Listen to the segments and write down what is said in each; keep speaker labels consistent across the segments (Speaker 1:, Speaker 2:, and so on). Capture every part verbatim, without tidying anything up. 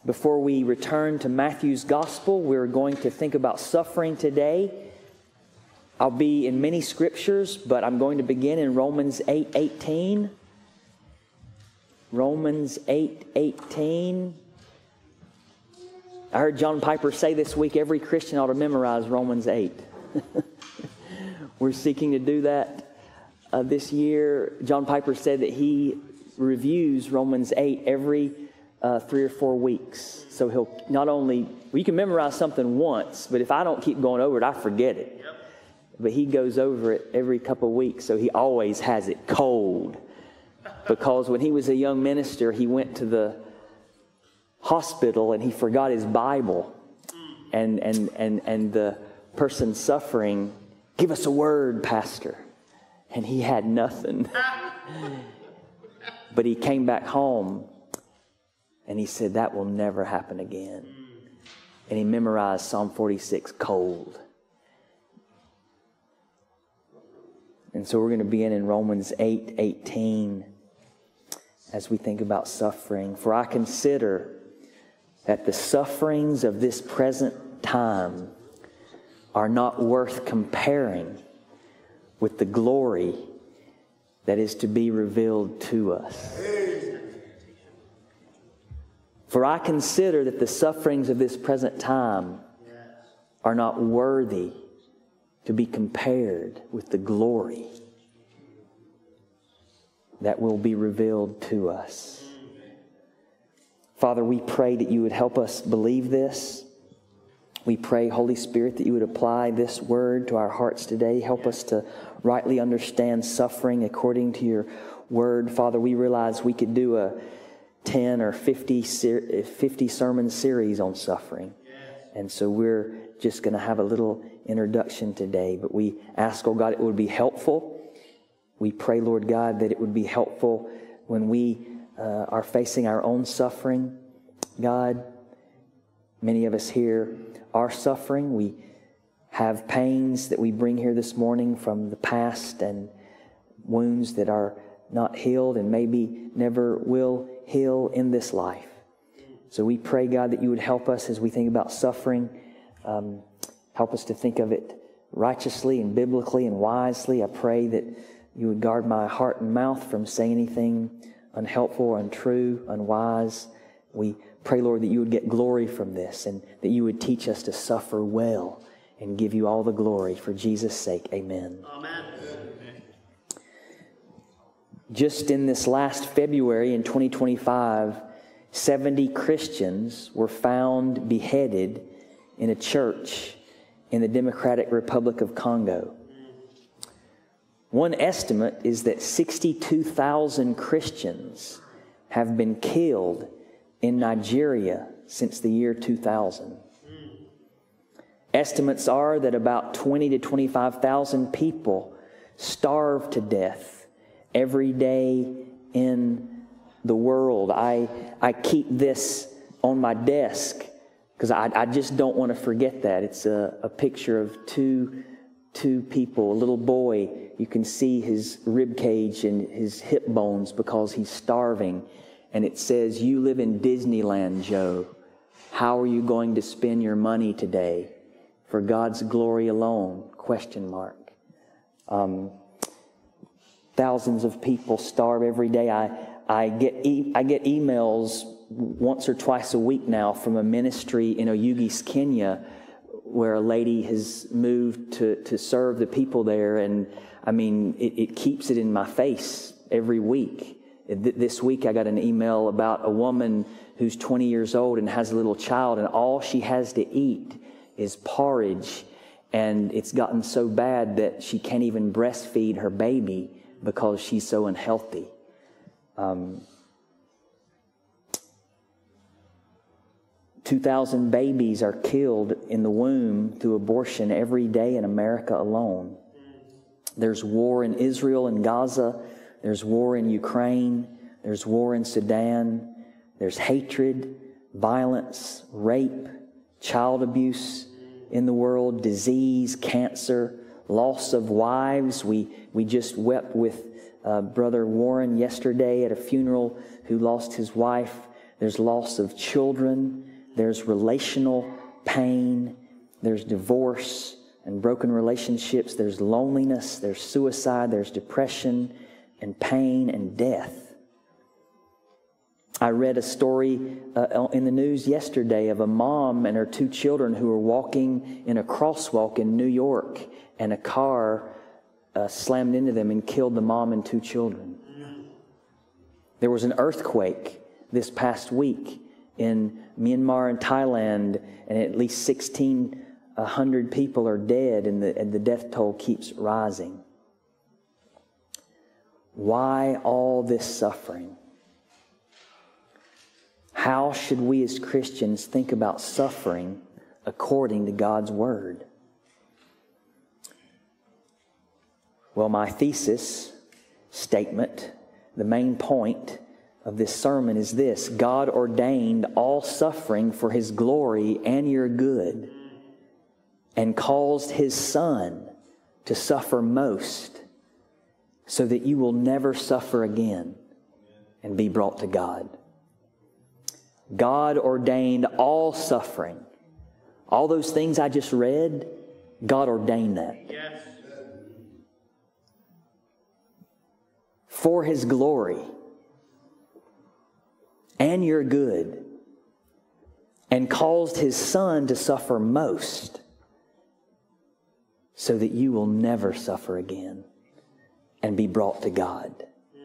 Speaker 1: Before we return to Matthew's Gospel, we're going to think about suffering today. I'll be in many scriptures, but I'm going to begin in Romans eight eighteen. Romans eight eighteen. I heard John Piper say this week, every Christian ought to memorize Romans eight. We're seeking to do that uh, this year. John Piper said that he reviews Romans eight every uh, three or four weeks. So he'll not only, well, you can memorize something once, but if I don't keep going over it, I forget it. Yep. But he goes over it every couple of weeks, so he always has it cold. Because when he was a young minister, he went to the hospital and he forgot his Bible. And, and, and, and the person suffering, give us a word, Pastor. And he had nothing. But he came back home and he said, that will never happen again. And he memorized Psalm forty-six cold. And so we're going to begin in Romans eight eighteen as we think about suffering. For I consider that the sufferings of this present time are not worth comparing with the glory that is to be revealed to us. For I consider that the sufferings of this present time are not worthy to be compared with the glory that will be revealed to us. Father, we pray that you would help us believe this. We pray, Holy Spirit, that you would apply this word to our hearts today. Help us to rightly understand suffering according to your word. Father, we realize we could do a ten or fifty, fifty sermon series on suffering. And so we're just going to have a little introduction today. But we ask, oh God, it would be helpful. We pray, Lord God, that it would be helpful when we uh, are facing our own suffering. God, many of us here are suffering. We have pains that we bring here this morning from the past and wounds that are not healed and maybe never will heal in this life. So we pray, God, that you would help us as we think about suffering. Um, help us to think of it righteously and biblically and wisely. I pray that you would guard my heart and mouth from saying anything unhelpful, untrue, unwise. We pray, Lord, that you would get glory from this and that you would teach us to suffer well and give you all the glory for Jesus' sake. Amen.
Speaker 2: Amen.
Speaker 1: Just in this last February in twenty twenty-five, seventy Christians were found beheaded in a church in the Democratic Republic of Congo. One estimate is that sixty-two thousand Christians have been killed in Nigeria since the year two thousand. Estimates are that about twenty to twenty-five thousand people starve to death every day in the world. I I keep this on my desk because I, I just don't want to forget that. It's a, a picture of two two people, a little boy. You can see his rib cage and his hip bones because he's starving. And it says, "You live in Disneyland, Joe. How are you going to spend your money today? For God's glory alone?" Question mark. Um, thousands of people starve every day. I I get e- I get emails once or twice a week now from a ministry in Oyugis, Kenya, where a lady has moved to, to serve the people there. And I mean, it, it keeps it in my face every week. This week I got an email about a woman who's twenty years old and has a little child, and all she has to eat is porridge. And it's gotten so bad that she can't even breastfeed her baby because she's so unhealthy. Um, two thousand babies are killed in the womb through abortion every day in America alone. There's war in Israel and Gaza. There's war in Ukraine. There's war in Sudan. There's hatred, violence, rape, child abuse in the world, disease, cancer, loss of wives. We we just wept with uh, Brother Warren yesterday at a funeral who lost his wife. there's loss of children, there's relational pain, there's divorce and broken relationships, there's loneliness, there's suicide, there's depression and pain and death. I read a story uh, in the news yesterday of a mom and her two children who were walking in a crosswalk in New York, and a car uh, slammed into them and killed the mom and two children. There was an earthquake this past week in Myanmar and Thailand, and at least sixteen hundred people are dead, and the, and the death toll keeps rising. Why all this suffering? How should we as Christians think about suffering according to God's Word? Well, my thesis statement, the main point of this sermon is this: God ordained all suffering for His glory and your good, and caused His Son to suffer most, so that you will never suffer again and be brought to God. God ordained all suffering. All those things I just read, God ordained that. Yes. For His glory and your good, and caused His Son to suffer most, so that you will never suffer again and be brought to God.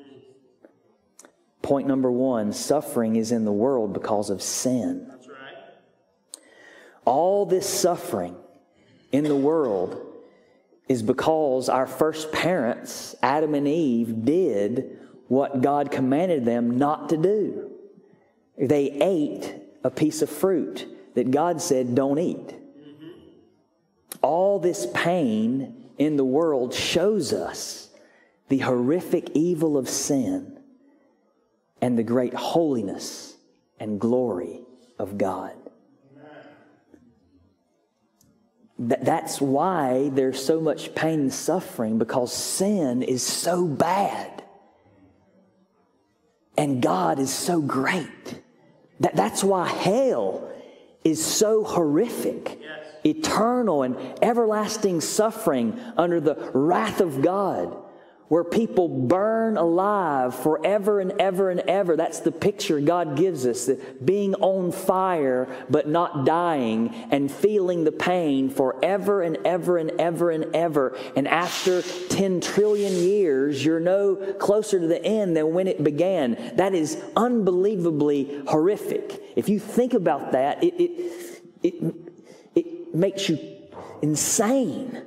Speaker 1: Point number one, suffering is in the world because of sin. That's right. All this suffering in the world is because our first parents, Adam and Eve, did what God commanded them not to do. They ate a piece of fruit that God said, don't eat. Mm-hmm. All this pain in the world shows us the horrific evil of sin and the great holiness and glory of God. Th- that's why there's so much pain and suffering, because sin is so bad and God is so great. That, that's why hell is so horrific. Yes. Eternal and everlasting suffering under the wrath of God, where people burn alive forever and ever and ever. That's the picture God gives us, that being on fire but not dying, and feeling the pain forever and ever and ever and ever. And after ten trillion years, you're no closer to the end than when it began. That is unbelievably horrific. If you think about that, it it it, it makes you insane.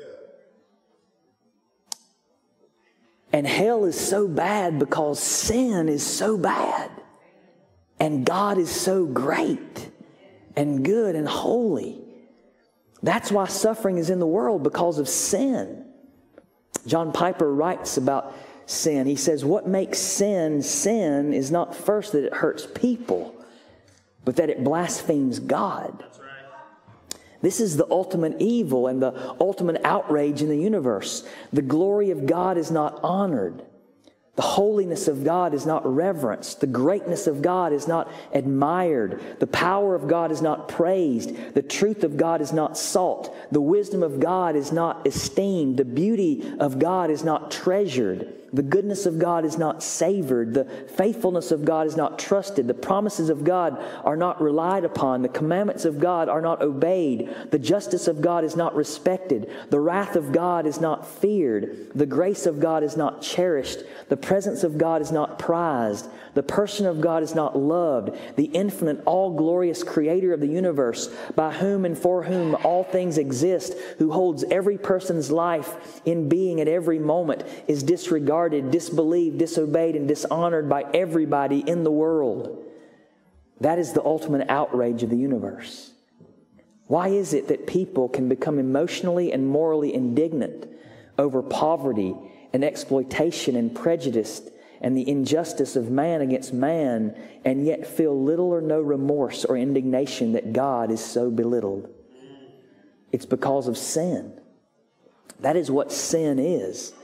Speaker 1: And hell is so bad because sin is so bad. And God is so great and good and holy. That's why suffering is in the world, because of sin. John Piper writes about sin. He says, what makes sin sin is not first that it hurts people, but that it blasphemes God. This is the ultimate evil and the ultimate outrage in the universe. The glory of God is not honored. The holiness of God is not reverenced. The greatness of God is not admired. The power of God is not praised. The truth of God is not sought. The wisdom of God is not esteemed. The beauty of God is not treasured. The goodness of God is not savored. The faithfulness of God is not trusted. The promises of God are not relied upon. The commandments of God are not obeyed. The justice of God is not respected. The wrath of God is not feared. The grace of God is not cherished. The presence of God is not prized. The person of God is not loved. The infinite, all-glorious Creator of the universe, by whom and for whom all things exist, who holds every person's life in being at every moment, is disregarded, disbelieved, disobeyed, and dishonored by everybody in the world. That is the ultimate outrage of the universe. Why is it that people can become emotionally and morally indignant over poverty and exploitation and prejudice and the injustice of man against man, and yet feel little or no remorse or indignation that God is so belittled? It's because of sin. That is what sin is.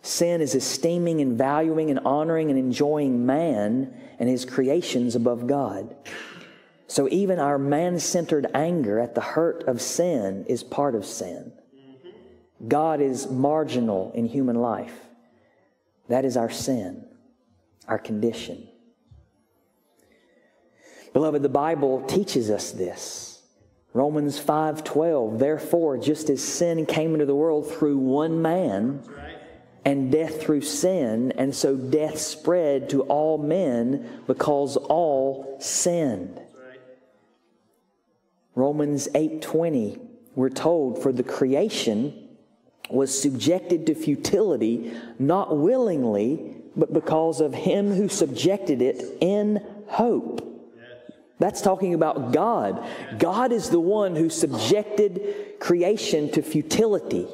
Speaker 1: Sin is esteeming and valuing and honoring and enjoying man and his creations above God. So even our man-centered anger at the hurt of sin is part of sin. God is marginal in human life. That is our sin, our condition. Beloved, the Bible teaches us this. Romans five twelve, therefore, just as sin came into the world through one man, and death through sin, and so death spread to all men because all sinned. Romans eight twenty, we're told, for the creation was subjected to futility, not willingly, but because of him who subjected it in hope. That's talking about God. God is the one who subjected creation to futility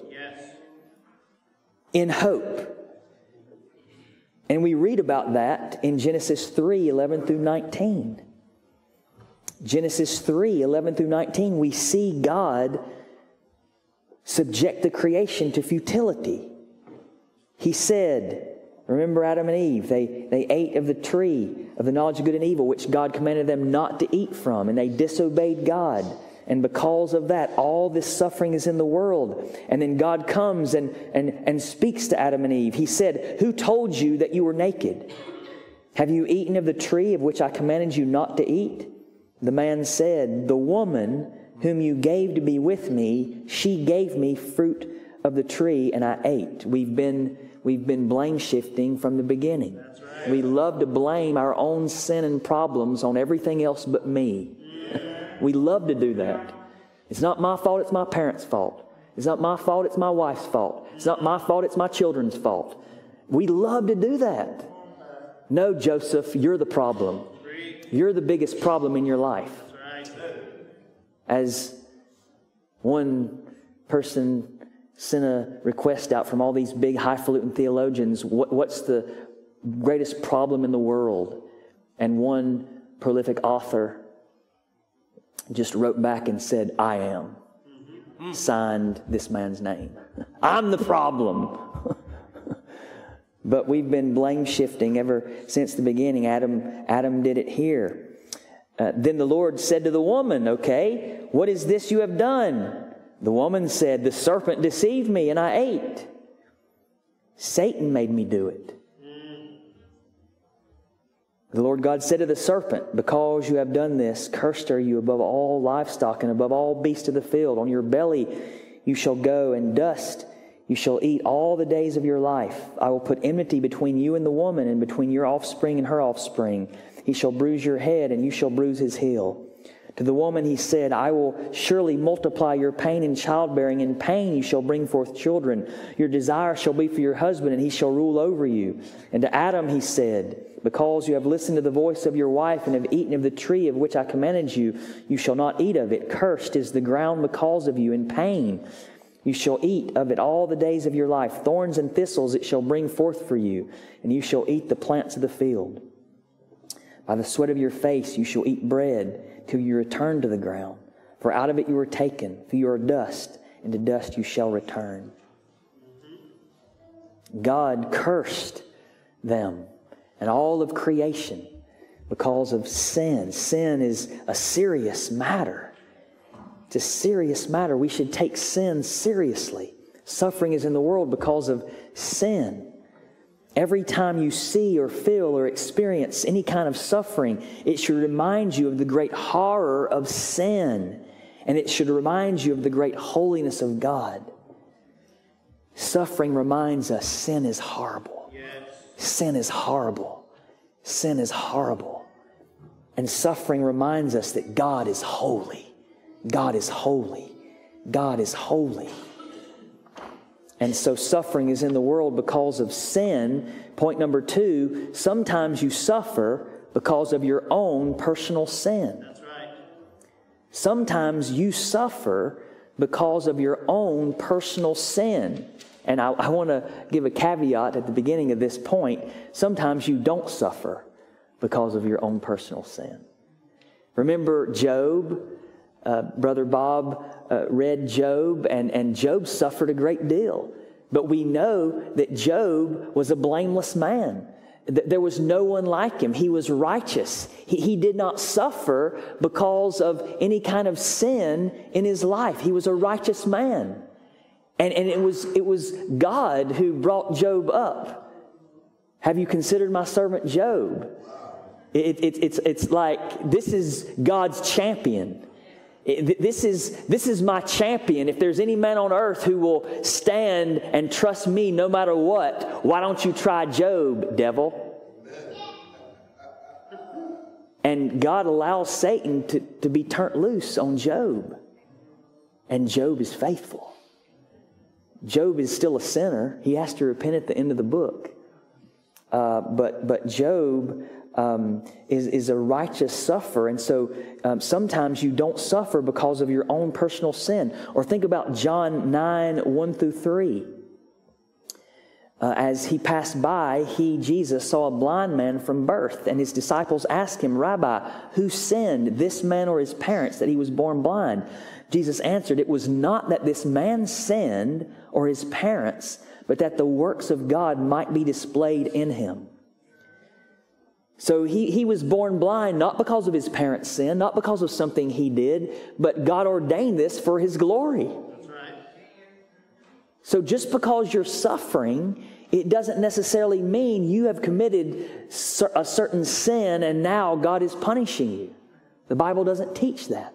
Speaker 1: in hope. And we read about that in Genesis three eleven through nineteen. Genesis three eleven through nineteen, we see God subject the creation to futility. He said, remember Adam and Eve, they, they ate of the tree of the knowledge of good and evil, which God commanded them not to eat from, and they disobeyed God. And because of that, all this suffering is in the world. And then God comes and, and, and speaks to Adam and Eve. He said, who told you that you were naked? Have you eaten of the tree of which I commanded you not to eat? The man said, the woman whom you gave to be with me, she gave me fruit of the tree and I ate. We've been, we've been blame shifting from the beginning. That's right. We love to blame our own sin and problems on everything else but me. We love to do that. It's not my fault, it's my parents' fault. It's not my fault, it's my wife's fault. It's not my fault, it's my children's fault. We love to do that. No, Joseph, you're the problem. You're the biggest problem in your life. As one person sent a request out from all these big highfalutin theologians, what, what's the greatest problem in the world? And one prolific author just wrote back and said, I am. Mm-hmm. Signed this man's name. I'm the problem. But we've been blame shifting ever since the beginning. Adam, Adam did it here. Uh, then the Lord said to the woman, okay, what is this you have done? The woman said, the serpent deceived me and I ate. Satan made me do it. The Lord God said to the serpent, because you have done this, cursed are you above all livestock and above all beasts of the field. On your belly you shall go, and dust you shall eat all the days of your life. I will put enmity between you and the woman, and between your offspring and her offspring. He shall bruise your head, and you shall bruise his heel. To the woman he said, I will surely multiply your pain in childbearing. In pain you shall bring forth children. Your desire shall be for your husband, and he shall rule over you. And to Adam he said, because you have listened to the voice of your wife and have eaten of the tree of which I commanded you, you shall not eat of it. Cursed is the ground because of you. In pain you shall eat of it all the days of your life. Thorns and thistles it shall bring forth for you, and you shall eat the plants of the field. By the sweat of your face you shall eat bread till you return to the ground. For out of it you were taken, for you are dust, and to dust you shall return. God cursed them and all of creation because of sin. Sin is a serious matter. It's a serious matter. We should take sin seriously. Suffering is in the world because of sin. Every time you see or feel or experience any kind of suffering, it should remind you of the great horror of sin. And it should remind you of the great holiness of God. Suffering reminds us sin is horrible. Sin is horrible. Sin is horrible. And suffering reminds us that God is holy. God is holy. God is holy. And so suffering is in the world because of sin. Point number two, sometimes you suffer because of your own personal sin. That's right. Sometimes you suffer because of your own personal sin. And I, I want to give a caveat at the beginning of this point. Sometimes you don't suffer because of your own personal sin. Remember Job? Uh, Brother Bob uh, read Job, and, and Job suffered a great deal But we know that Job was a blameless man. There was no one like him. He was righteous. He, he did not suffer because of any kind of sin in his life. He was a righteous man. And, and it was, it was God who brought Job up. Have you considered my servant Job? It, it, it's, it's like, this is God's champion. It, this is, this is my champion. If there's any man on earth who will stand and trust me no matter what, why don't you try Job, devil? And God allows Satan to, to be turned loose on Job. And Job is faithful. Job is still a sinner. He has to repent at the end of the book. Uh, but, but Job... Um, is, is a righteous sufferer. And so um, sometimes you don't suffer because of your own personal sin. Or think about John nine, one through three. Uh, as he passed by, he, Jesus, saw a blind man from birth. And his disciples asked him, Rabbi, who sinned, this man or his parents, that he was born blind? Jesus answered, it was not that this man sinned or his parents, but that the works of God might be displayed in him. So he, he was born blind not because of his parents' sin, not because of something he did, but God ordained this for his glory. That's right. So just because you're suffering, it doesn't necessarily mean you have committed a certain sin and now God is punishing you. The Bible doesn't teach that.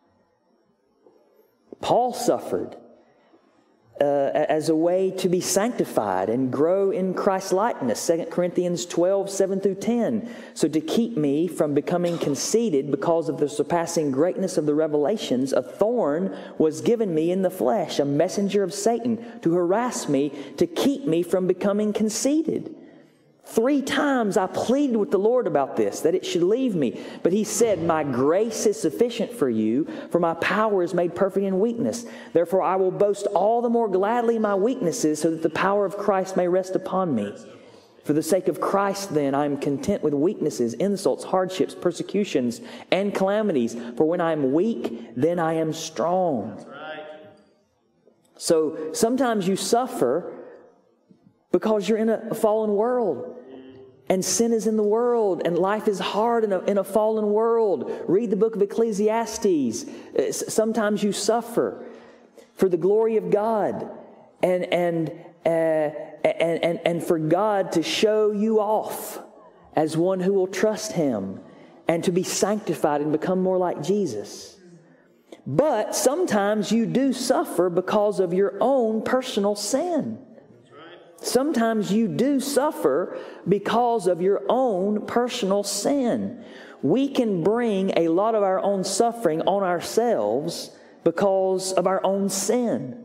Speaker 1: Paul suffered Uh, as a way to be sanctified and grow in Christ's likeness. Second Corinthians twelve, seven through ten. So to keep me from becoming conceited because of the surpassing greatness of the revelations, a thorn was given me in the flesh, a messenger of Satan, to harass me, to keep me from becoming conceited. Three times I pleaded with the Lord about this, that it should leave me. But he said, my grace is sufficient for you, for my power is made perfect in weakness. Therefore I will boast all the more gladly in my weaknesses, so that the power of Christ may rest upon me. For the sake of Christ, then, I am content with weaknesses, insults, hardships, persecutions, and calamities. For when I am weak, then I am strong. That's right. So sometimes you suffer because you're in a fallen world. And sin is in the world, and life is hard in a, in a fallen world. Read the book of Ecclesiastes. Sometimes you suffer for the glory of God, and and uh, and, and and for God to show you off as one who will trust Him, and to be sanctified and become more like Jesus. But sometimes you do suffer because of your own personal sin. Sometimes you do suffer because of your own personal sin. We can bring a lot of our own suffering on ourselves because of our own sin.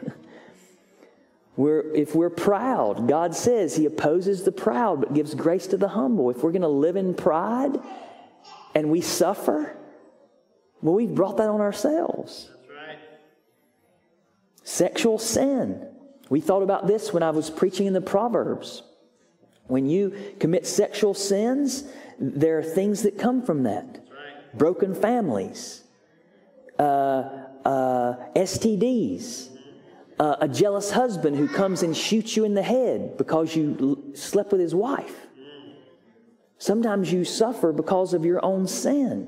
Speaker 1: We're, if we're proud, God says He opposes the proud but gives grace to the humble. If we're going to live in pride and we suffer, well, we've brought that on ourselves. That's right. Sexual sin. We thought about this when I was preaching in the Proverbs. When you commit sexual sins, there are things that come from that. Right. Broken families, uh, uh, S T Ds, uh, a jealous husband who comes and shoots you in the head because you l- slept with his wife. Sometimes you suffer because of your own sin.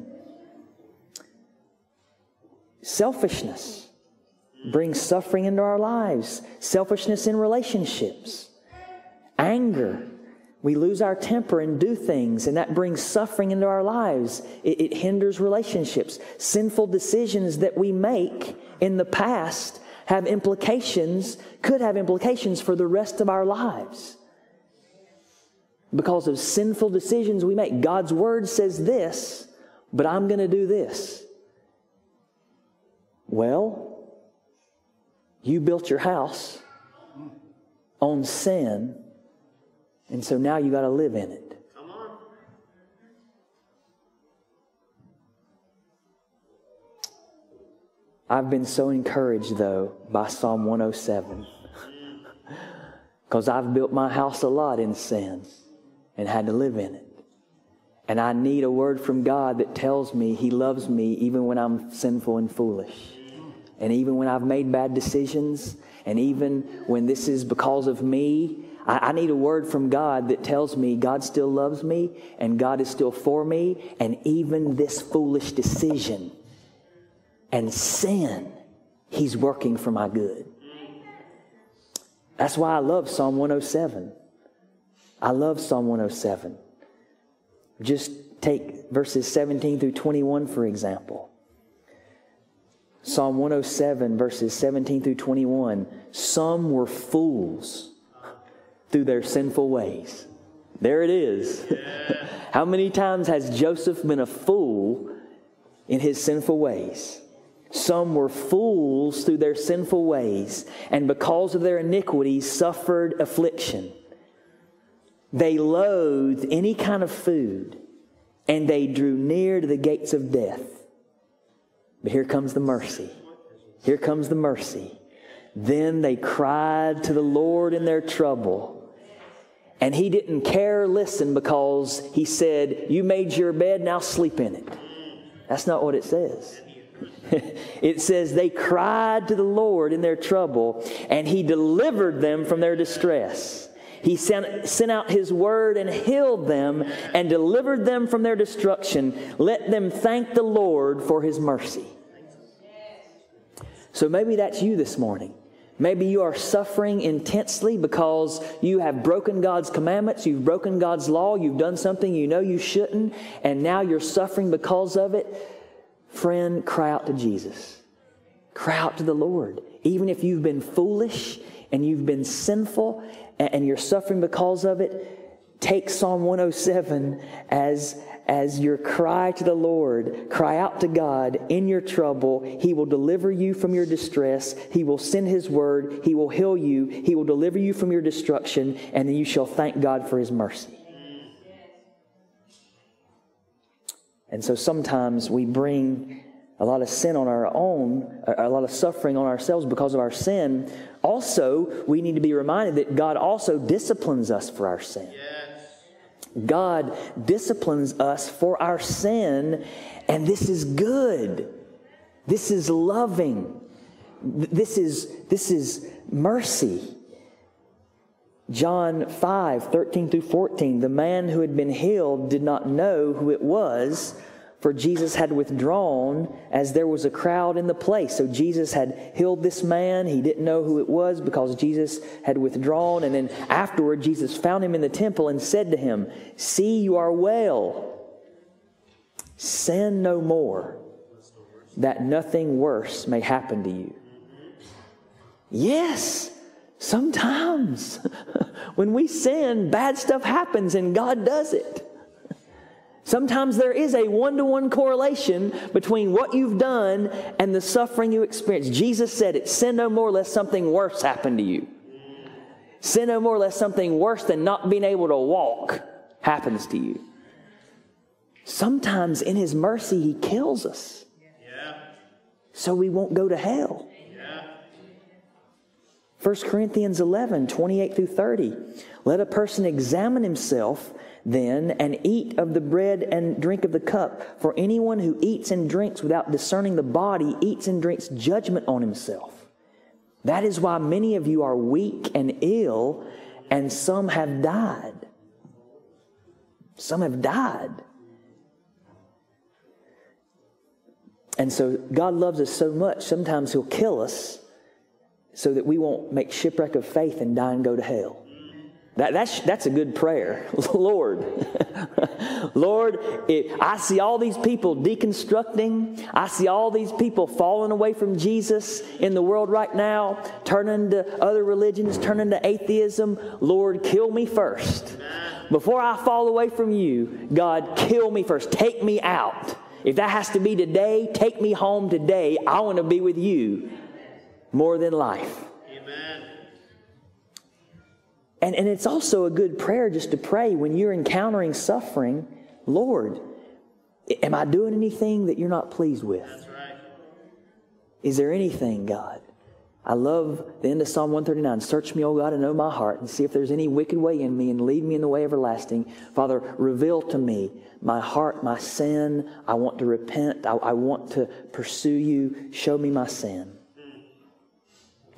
Speaker 1: Selfishness brings suffering into our lives. Selfishness in relationships. Anger. We lose our temper and do things, and that brings suffering into our lives. It, it hinders relationships. Sinful decisions that we make in the past have implications, could have implications for the rest of our lives. Because of sinful decisions we make. God's Word says this, but I'm going to do this. Well, you built your house on sin, and so now you got to live in it. Come on. I've been so encouraged, though, by Psalm one oh seven. Because I've built my house a lot in sin and had to live in it. And I need a word from God that tells me He loves me even when I'm sinful and foolish. And even when I've made bad decisions, and even when this is because of me, I, I need a word from God that tells me God still loves me and God is still for me. And even this foolish decision and sin, He's working for my good. That's why I love Psalm one oh seven. I love Psalm one oh seven. Just take verses seventeen through twenty-one, for example. Psalm one oh seven, verses seventeen through twenty-one. Some were fools through their sinful ways. There it is. Yeah. How many times has Joseph been a fool in his sinful ways? Some were fools through their sinful ways, and because of their iniquities suffered affliction. They loathed any kind of food, and they drew near to the gates of death. But here comes the mercy. Here comes the mercy. Then they cried to the Lord in their trouble. And He didn't care or listen, because He said, you made your bed, now sleep in it. That's not what it says. It says they cried to the Lord in their trouble, and He delivered them from their distress. He sent, sent out His word and healed them and delivered them from their destruction. Let them thank the Lord for His mercy. So maybe that's you this morning. Maybe you are suffering intensely because you have broken God's commandments, you've broken God's law, you've done something you know you shouldn't, and now you're suffering because of it. Friend, cry out to Jesus. Cry out to the Lord. Even if you've been foolish and you've been sinful and you're suffering because of it, take Psalm one oh seven as, as your cry to the Lord. Cry out to God in your trouble. He will deliver you from your distress. He will send His word. He will heal you. He will deliver you from your destruction, and then you shall thank God for His mercy. And so sometimes we bring a lot of sin on our own, a lot of suffering on ourselves because of our sin. Also, we need to be reminded that God also disciplines us for our sin. Yes. God disciplines us for our sin, and this is good. This is loving. This is, this is mercy. John five, thirteen through fourteen, the man who had been healed did not know who it was, for Jesus had withdrawn as there was a crowd in the place. So Jesus had healed this man. He didn't know who it was because Jesus had withdrawn. And then afterward, Jesus found him in the temple and said to him, see, you are well. Sin no more, that nothing worse may happen to you. Yes. Sometimes when we sin, bad stuff happens and God does it. Sometimes there is a one-to-one correlation between what you've done and the suffering you experience. Jesus said it, sin no more lest something worse happen to you. Sin no more lest something worse than not being able to walk happens to you. Sometimes in His mercy He kills us. Yeah. So we won't go to hell. First Corinthians eleven, twenty-eight through thirty. Let a person examine himself then and eat of the bread and drink of the cup. For anyone who eats and drinks without discerning the body eats and drinks judgment on himself. That is why many of you are weak and ill, and some have died. Some have died. And so God loves us so much, sometimes He'll kill us so that we won't make shipwreck of faith and die and go to hell. That, that's, that's a good prayer. Lord, Lord, it, I see all these people deconstructing. I see all these people falling away from Jesus in the world right now, turning to other religions, turning to atheism. Lord, kill me first. Before I fall away from you, God, kill me first. Take me out. If that has to be today, take me home today. I want to be with you more than life. Amen. And, and it's also a good prayer just to pray when you're encountering suffering. Lord, am I doing anything that you're not pleased with? That's right. Is there anything, God? I love the end of Psalm one thirty-nine. Search me, O God, and know my heart, and see if there's any wicked way in me, and lead me in the way everlasting. Father, reveal to me my heart, my sin. I want to repent. I, I want to pursue you. Show me my sin.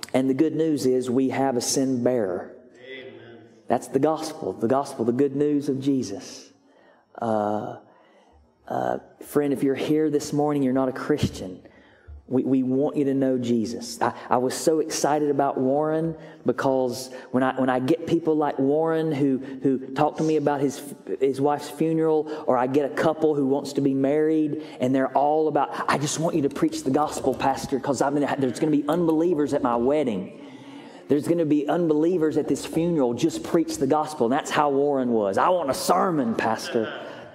Speaker 1: And the good news is we have a sin bearer. Amen. That's the gospel. The gospel, the good news of Jesus. Uh, uh, friend, if you're here this morning, you're not a Christian. We, we want you to know Jesus. I, I was so excited about Warren because when I when I get people like Warren who who talk to me about his his wife's funeral, or I get a couple who wants to be married and they're all about, I just want you to preach the gospel, Pastor, because I'm gonna, there's going to be unbelievers at my wedding. There's going to be unbelievers at this funeral. Just preach the gospel. And that's how Warren was. I want a sermon, Pastor.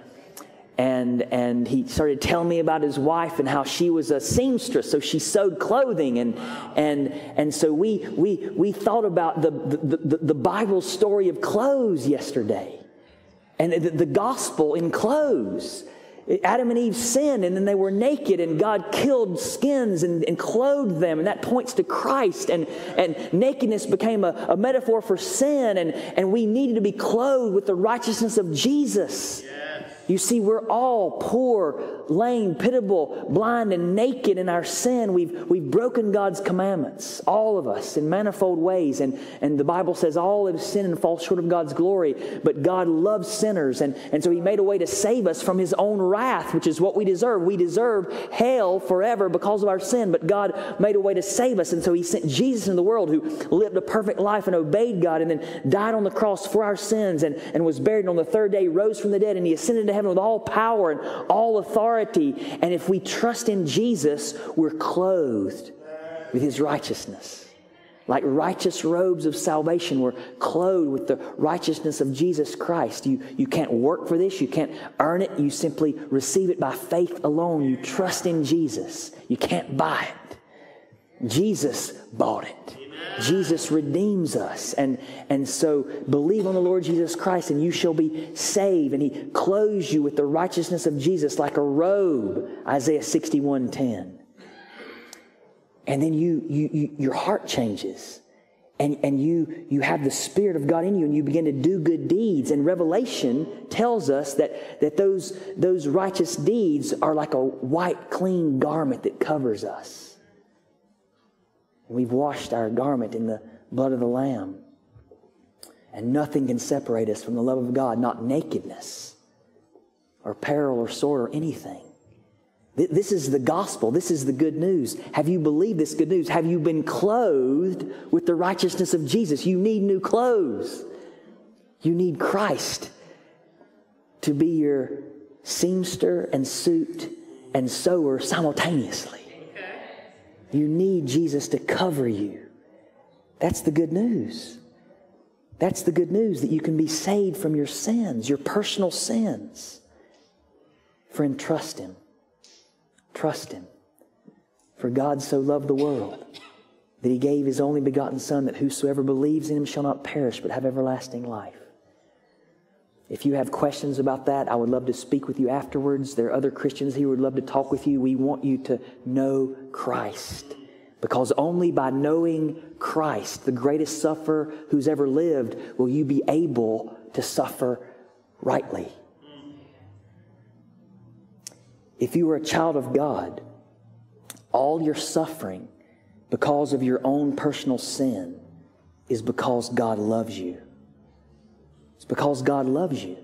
Speaker 1: And and he started telling me about his wife and how she was a seamstress, so she sewed clothing, and and and so we we we thought about the the, the, the Bible story of clothes yesterday, and the, the gospel in clothes. Adam and Eve sinned, and then they were naked, and God killed skins and, and clothed them, and that points to Christ. And, and nakedness became a, a metaphor for sin, and, and we needed to be clothed with the righteousness of Jesus. You see, we're all poor, lame, pitiable, blind, and naked in our sin. We've we've broken God's commandments, all of us, in manifold ways. And, and the Bible says all have sinned and fall short of God's glory. But God loves sinners, and, and so He made a way to save us from His own wrath, which is what we deserve. We deserve hell forever because of our sin, but God made a way to save us. And so He sent Jesus into the world, who lived a perfect life and obeyed God, and then died on the cross for our sins, and, and was buried, and on the third day rose from the dead, and He ascended to heaven with all power and all authority. And if we trust in Jesus, we're clothed with His righteousness. Like righteous robes of salvation, we're clothed with the righteousness of Jesus Christ. You, you can't work for this. You can't earn it. You simply receive it by faith alone. You trust in Jesus. You can't buy it. Jesus bought it. Jesus redeems us. And, and so believe on the Lord Jesus Christ and you shall be saved. And He clothes you with the righteousness of Jesus like a robe, Isaiah sixty-one ten. And then you, you, you your heart changes. And, and you, you have the Spirit of God in you, and you begin to do good deeds. And Revelation tells us that, that those, those righteous deeds are like a white, clean garment that covers us. We've washed our garment in the blood of the Lamb. And nothing can separate us from the love of God, not nakedness or peril or sword or anything. This is the gospel. This is the good news. Have you believed this good news? Have you been clothed with the righteousness of Jesus? You need new clothes. You need Christ to be your seamster and suit and sewer simultaneously. You need Jesus to cover you. That's the good news. That's the good news, that you can be saved from your sins, your personal sins. Friend, trust Him. Trust Him. For God so loved the world that He gave His only begotten Son, that whosoever believes in Him shall not perish but have everlasting life. If you have questions about that, I would love to speak with you afterwards. There are other Christians here who would love to talk with you. We want you to know Christ. Because only by knowing Christ, the greatest sufferer who's ever lived, will you be able to suffer rightly. If you are a child of God, all your suffering because of your own personal sin is because God loves you. It's because God loves you.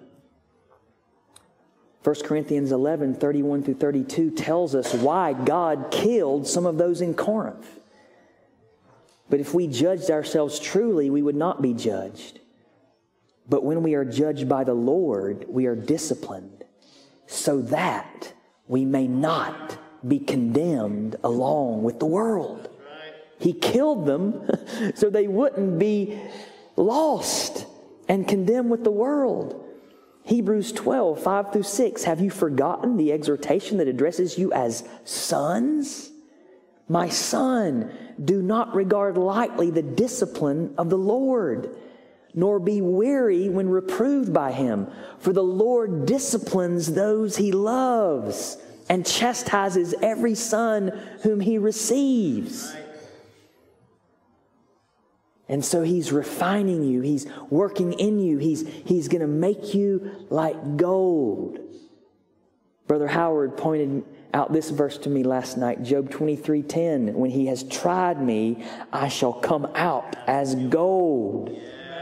Speaker 1: First Corinthians eleven, thirty-one through thirty-two tells us why God killed some of those in Corinth. But if we judged ourselves truly, we would not be judged. But when we are judged by the Lord, we are disciplined, so that we may not be condemned along with the world. He killed them so they wouldn't be lost and condemned with the world. Hebrews twelve, five through six. Have you forgotten the exhortation that addresses you as sons? My son, do not regard lightly the discipline of the Lord, nor be weary when reproved by Him. For the Lord disciplines those He loves and chastises every son whom He receives. And so He's refining you. He's working in you. He's, he's going to make you like gold. Brother Howard pointed out this verse to me last night, Job twenty-three ten. When he has tried me, I shall come out as gold.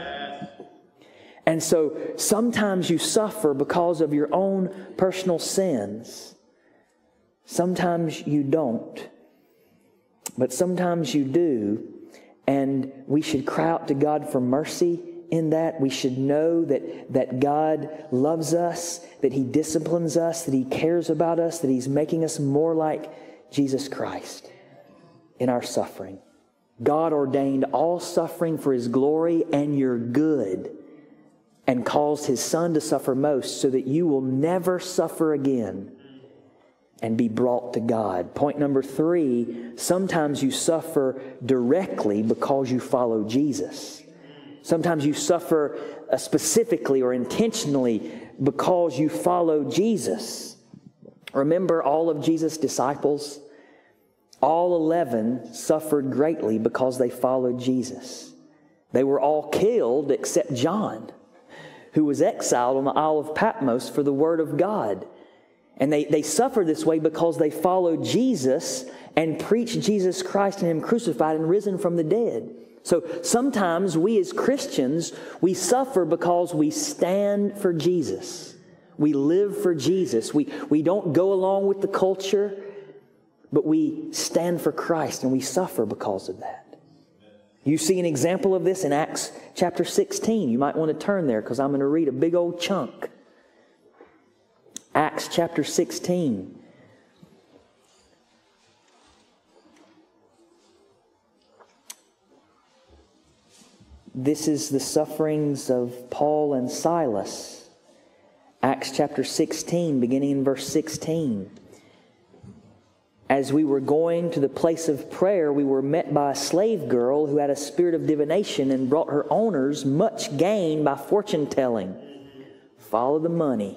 Speaker 1: And so sometimes you suffer because of your own personal sins. Sometimes you don't. But sometimes you do. And we should cry out to God for mercy in that. We should know that, that God loves us, that He disciplines us, that He cares about us, that He's making us more like Jesus Christ in our suffering. God ordained all suffering for His glory and your good, and caused His Son to suffer most so that you will never suffer again and be brought to God. Point number three, sometimes you suffer directly because you follow Jesus. Sometimes you suffer uh, specifically or intentionally because you follow Jesus. Remember all of Jesus' disciples? All eleven suffered greatly because they followed Jesus. They were all killed except John, who was exiled on the Isle of Patmos for the Word of God. And they, they suffered this way because they followed Jesus and preached Jesus Christ and Him crucified and risen from the dead. So sometimes we as Christians, we suffer because we stand for Jesus. We live for Jesus. We, we don't go along with the culture, but we stand for Christ, and we suffer because of that. You see an example of this in Acts chapter sixteen. You might want to turn there because I'm going to read a big old chunk. Acts chapter sixteen. This is the sufferings of Paul and Silas. Acts chapter sixteen, beginning in verse sixteen. As we were going to the place of prayer, we were met by a slave girl who had a spirit of divination and brought her owners much gain by fortune telling. Follow the money.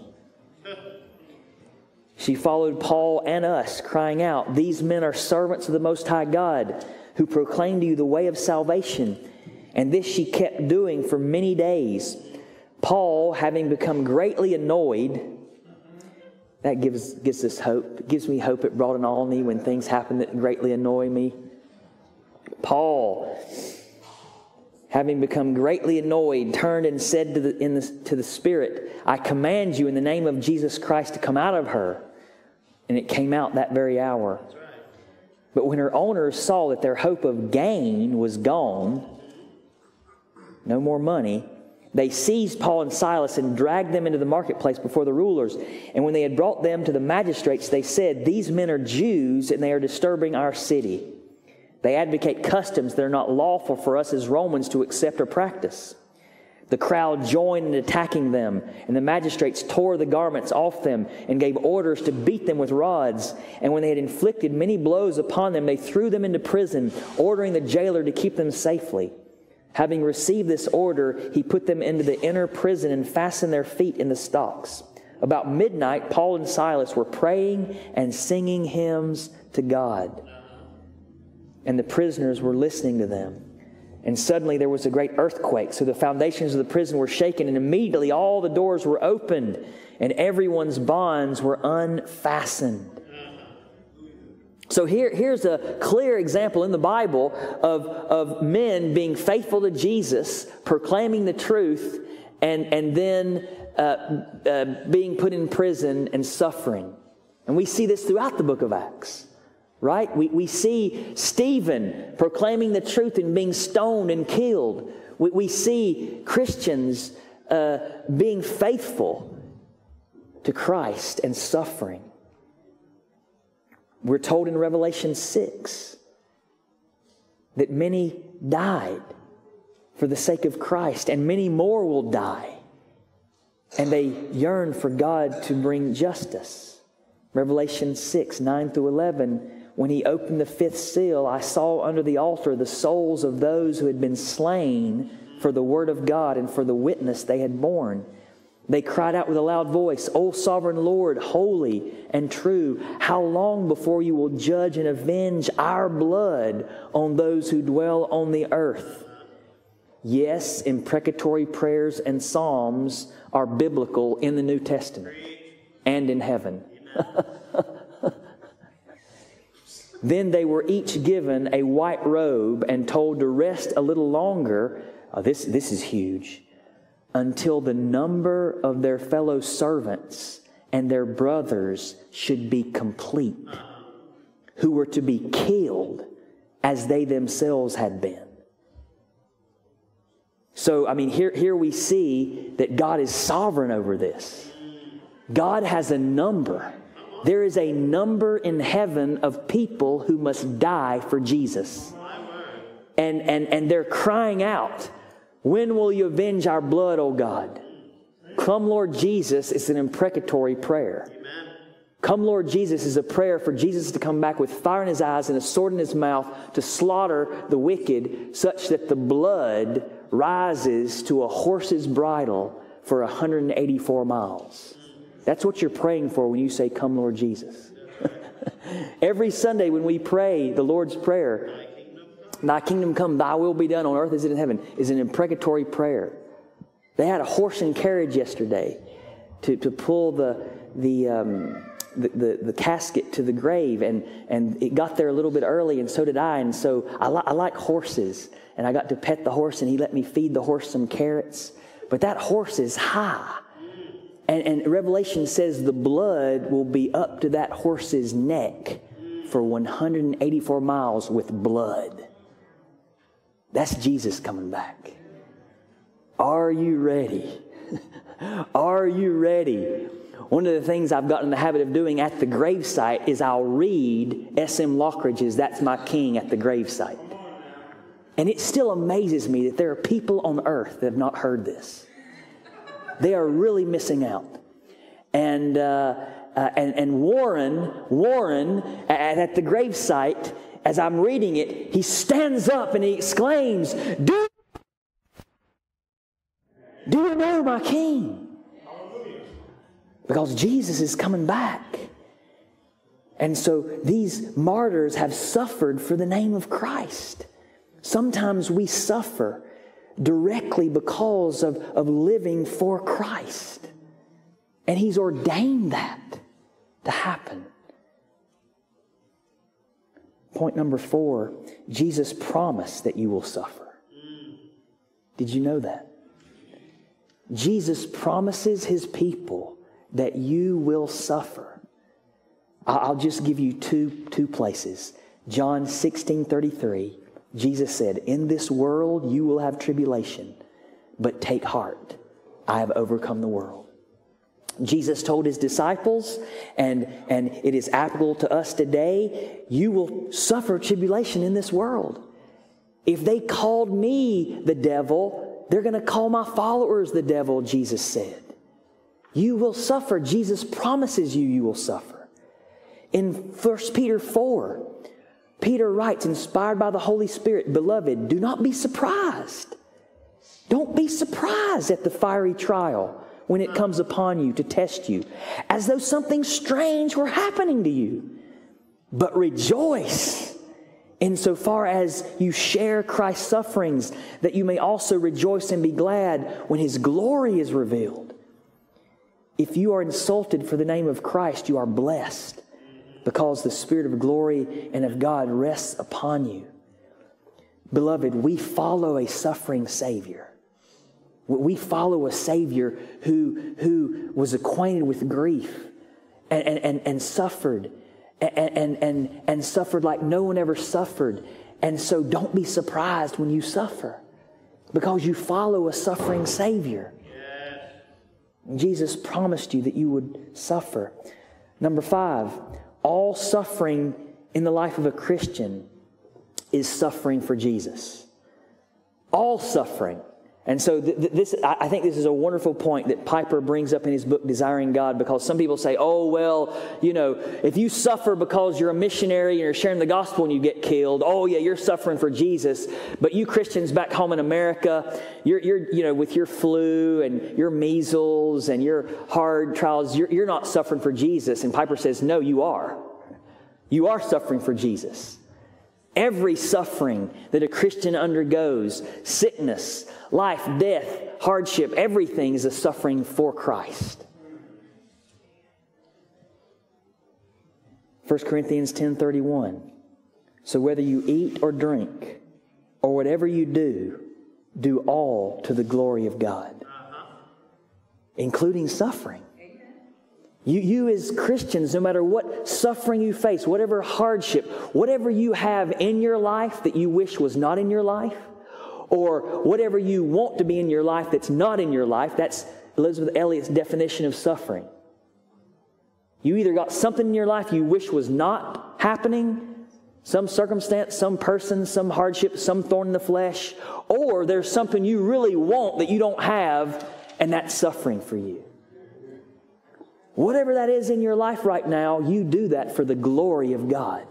Speaker 1: She followed Paul and us, crying out, "These men are servants of the Most High God, who proclaim to you the way of salvation." And this she kept doing for many days. Paul, having become greatly annoyed, that gives, gives us hope. It gives me hope at Broughton Olney when things happen that greatly annoy me. Paul, having become greatly annoyed, turned and said to the, in the, to the Spirit, "I command you in the name of Jesus Christ to come out of her." And it came out that very hour. But when her owners saw that their hope of gain was gone, no more money, they seized Paul and Silas and dragged them into the marketplace before the rulers. And when they had brought them to the magistrates, they said, "These men are Jews, and they are disturbing our city. They advocate customs that are not lawful for us as Romans to accept or practice." The crowd joined in attacking them, and the magistrates tore the garments off them and gave orders to beat them with rods. And when they had inflicted many blows upon them, they threw them into prison, ordering the jailer to keep them safely. Having received this order, he put them into the inner prison and fastened their feet in the stocks. About midnight, Paul and Silas were praying and singing hymns to God. And the prisoners were listening to them. And suddenly there was a great earthquake, so the foundations of the prison were shaken, and immediately all the doors were opened, and everyone's bonds were unfastened. So here, here's a clear example in the Bible of, of men being faithful to Jesus, proclaiming the truth, and, and then uh, uh, being put in prison and suffering. And we see this throughout the book of Acts, right? We, we see Stephen proclaiming the truth and being stoned and killed. We, we see Christians uh, being faithful to Christ and suffering. We're told in Revelation six that many died for the sake of Christ, and many more will die. And they yearn for God to bring justice. Revelation six, nine through eleven, when He opened the fifth seal, I saw under the altar the souls of those who had been slain for the word of God and for the witness they had borne. They cried out with a loud voice, "O sovereign Lord, holy and true, how long before you will judge and avenge our blood on those who dwell on the earth?" Yes, imprecatory prayers and psalms are biblical in the New Testament and in heaven. Then they were each given a white robe and told to rest a little longer. Oh, this, this is huge. Until the number of their fellow servants and their brothers should be complete, who were to be killed as they themselves had been. So, I mean, here, here we see that God is sovereign over this. God has a number. There is a number in heaven of people who must die for Jesus. And, and, and they're crying out, when will you avenge our blood, O God? Come, Lord Jesus, is an imprecatory prayer. Come, Lord Jesus is a prayer for Jesus to come back with fire in his eyes and a sword in his mouth to slaughter the wicked, such that the blood rises to a horse's bridle for one hundred eighty-four miles. That's what you're praying for when you say, come, Lord Jesus. Every Sunday when we pray the Lord's Prayer, thy kingdom come, thy will be done on earth as it is in heaven, is an imprecatory prayer. They had a horse and carriage yesterday to, to pull the the, um, the the the casket to the grave, and, and it got there a little bit early, and so did I. And so I, li- I like horses, and I got to pet the horse, and he let me feed the horse some carrots. But that horse is high. And, and Revelation says the blood will be up to that horse's neck for one hundred eighty-four miles with blood. That's Jesus coming back. Are you ready? Are you ready? One of the things I've gotten in the habit of doing at the gravesite is I'll read S M Lockridge's That's My King at the gravesite. And it still amazes me that there are people on earth that have not heard this. They are really missing out. And uh, uh, and, and Warren, Warren at, at the gravesite, as I'm reading it, he stands up and he exclaims, Do, do you know my King? Because Jesus is coming back. And so these martyrs have suffered for the name of Christ. Sometimes we suffer directly because of, of living for Christ. And He's ordained that to happen. Point number four, Jesus promised that you will suffer. Did you know that? Jesus promises His people that you will suffer. I'll just give you two, two places. John sixteen thirty-three. Jesus said, in this world you will have tribulation, but take heart, I have overcome the world. Jesus told His disciples, and, and it is applicable to us today, you will suffer tribulation in this world. If they called me the devil, they're going to call my followers the devil, Jesus said. You will suffer. Jesus promises you you will suffer. In First Peter four, Peter writes, inspired by the Holy Spirit, Beloved, do not be surprised. Don't be surprised at the fiery trial when it comes upon you to test you, as though something strange were happening to you. But rejoice insofar as you share Christ's sufferings, that you may also rejoice and be glad when His glory is revealed. If you are insulted for the name of Christ, you are blessed, because the Spirit of glory and of God rests upon you. Beloved, we follow a suffering Savior. We follow a Savior who, who was acquainted with grief and, and, and, and suffered and, and, and, and suffered like no one ever suffered. And so don't be surprised when you suffer, because you follow a suffering Savior. Yes. Jesus promised you that you would suffer. Number five, all suffering in the life of a Christian is suffering for Jesus. All suffering. And so th- th- this, I think this is a wonderful point that Piper brings up in his book, Desiring God, because some people say, oh, well, you know, if you suffer because you're a missionary and you're sharing the gospel and you get killed, oh, yeah, you're suffering for Jesus. But you Christians back home in America, you're, you're you know, with your flu and your measles and your hard trials, you're, you're not suffering for Jesus. And Piper says, no, you are. You are suffering for Jesus. Every suffering that a Christian undergoes, sickness, life, death, hardship, everything is a suffering for Christ. First Corinthians ten thirty-one. So whether you eat or drink, or whatever you do, do all to the glory of God, including suffering. You, you as Christians, no matter what suffering you face, whatever hardship, whatever you have in your life that you wish was not in your life, or whatever you want to be in your life that's not in your life, that's Elizabeth Elliot's definition of suffering. You either got something in your life you wish was not happening, some circumstance, some person, some hardship, some thorn in the flesh, or there's something you really want that you don't have, and that's suffering for you. Whatever that is in your life right now, you do that for the glory of God.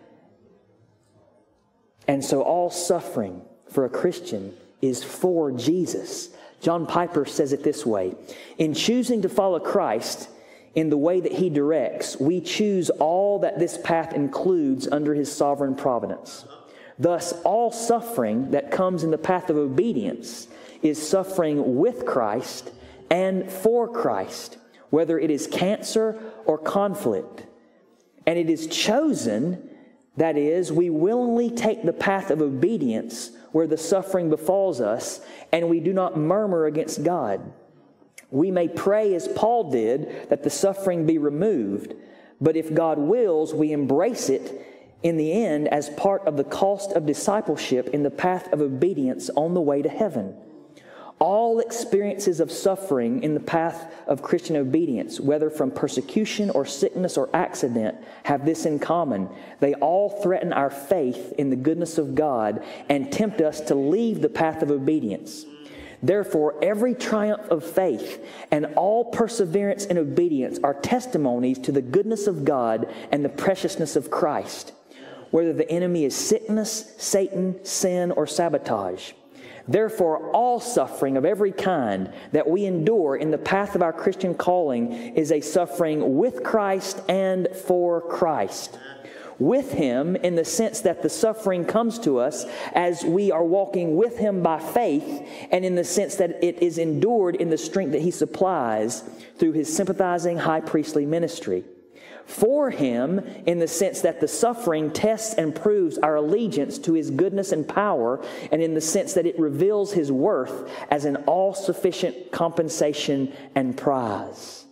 Speaker 1: And so all suffering for a Christian is for Jesus. John Piper says it this way: in choosing to follow Christ in the way that He directs, we choose all that this path includes under His sovereign providence. Thus, all suffering that comes in the path of obedience is suffering with Christ and for Christ, whether it is cancer or conflict. And it is chosen, that is, we willingly take the path of obedience where the suffering befalls us, and we do not murmur against God. We may pray as Paul did, that the suffering be removed, but if God wills, we embrace it in the end as part of the cost of discipleship in the path of obedience on the way to heaven. All experiences of suffering in the path of Christian obedience, whether from persecution or sickness or accident, have this in common: they all threaten our faith in the goodness of God and tempt us to leave the path of obedience. Therefore, every triumph of faith and all perseverance in obedience are testimonies to the goodness of God and the preciousness of Christ, whether the enemy is sickness, Satan, sin, or sabotage. Therefore, all suffering of every kind that we endure in the path of our Christian calling is a suffering with Christ and for Christ. With Him in the sense that the suffering comes to us as we are walking with Him by faith, and in the sense that it is endured in the strength that He supplies through His sympathizing high priestly ministry. For Him in the sense that the suffering tests and proves our allegiance to His goodness and power, and in the sense that it reveals His worth as an all-sufficient compensation and prize.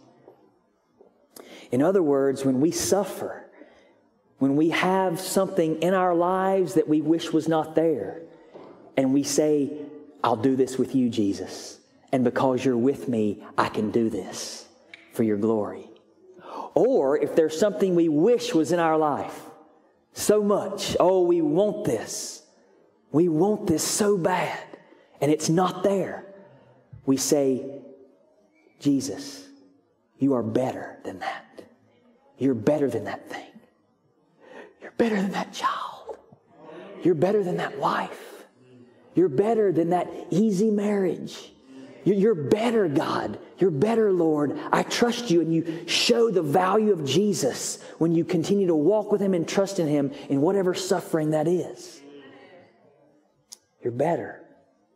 Speaker 1: In other words, when we suffer, when we have something in our lives that we wish was not there, and we say, I'll do this with you, Jesus, and because you're with me, I can do this for your glory. Or if there's something we wish was in our life so much, oh, we want this. We want this so bad, and it's not there. We say, Jesus, you are better than that. You're better than that thing. You're better than that child. You're better than that wife. You're better than that easy marriage. You're better, God. You're better, Lord. I trust you, and you show the value of Jesus when you continue to walk with Him and trust in Him in whatever suffering that is. You're better.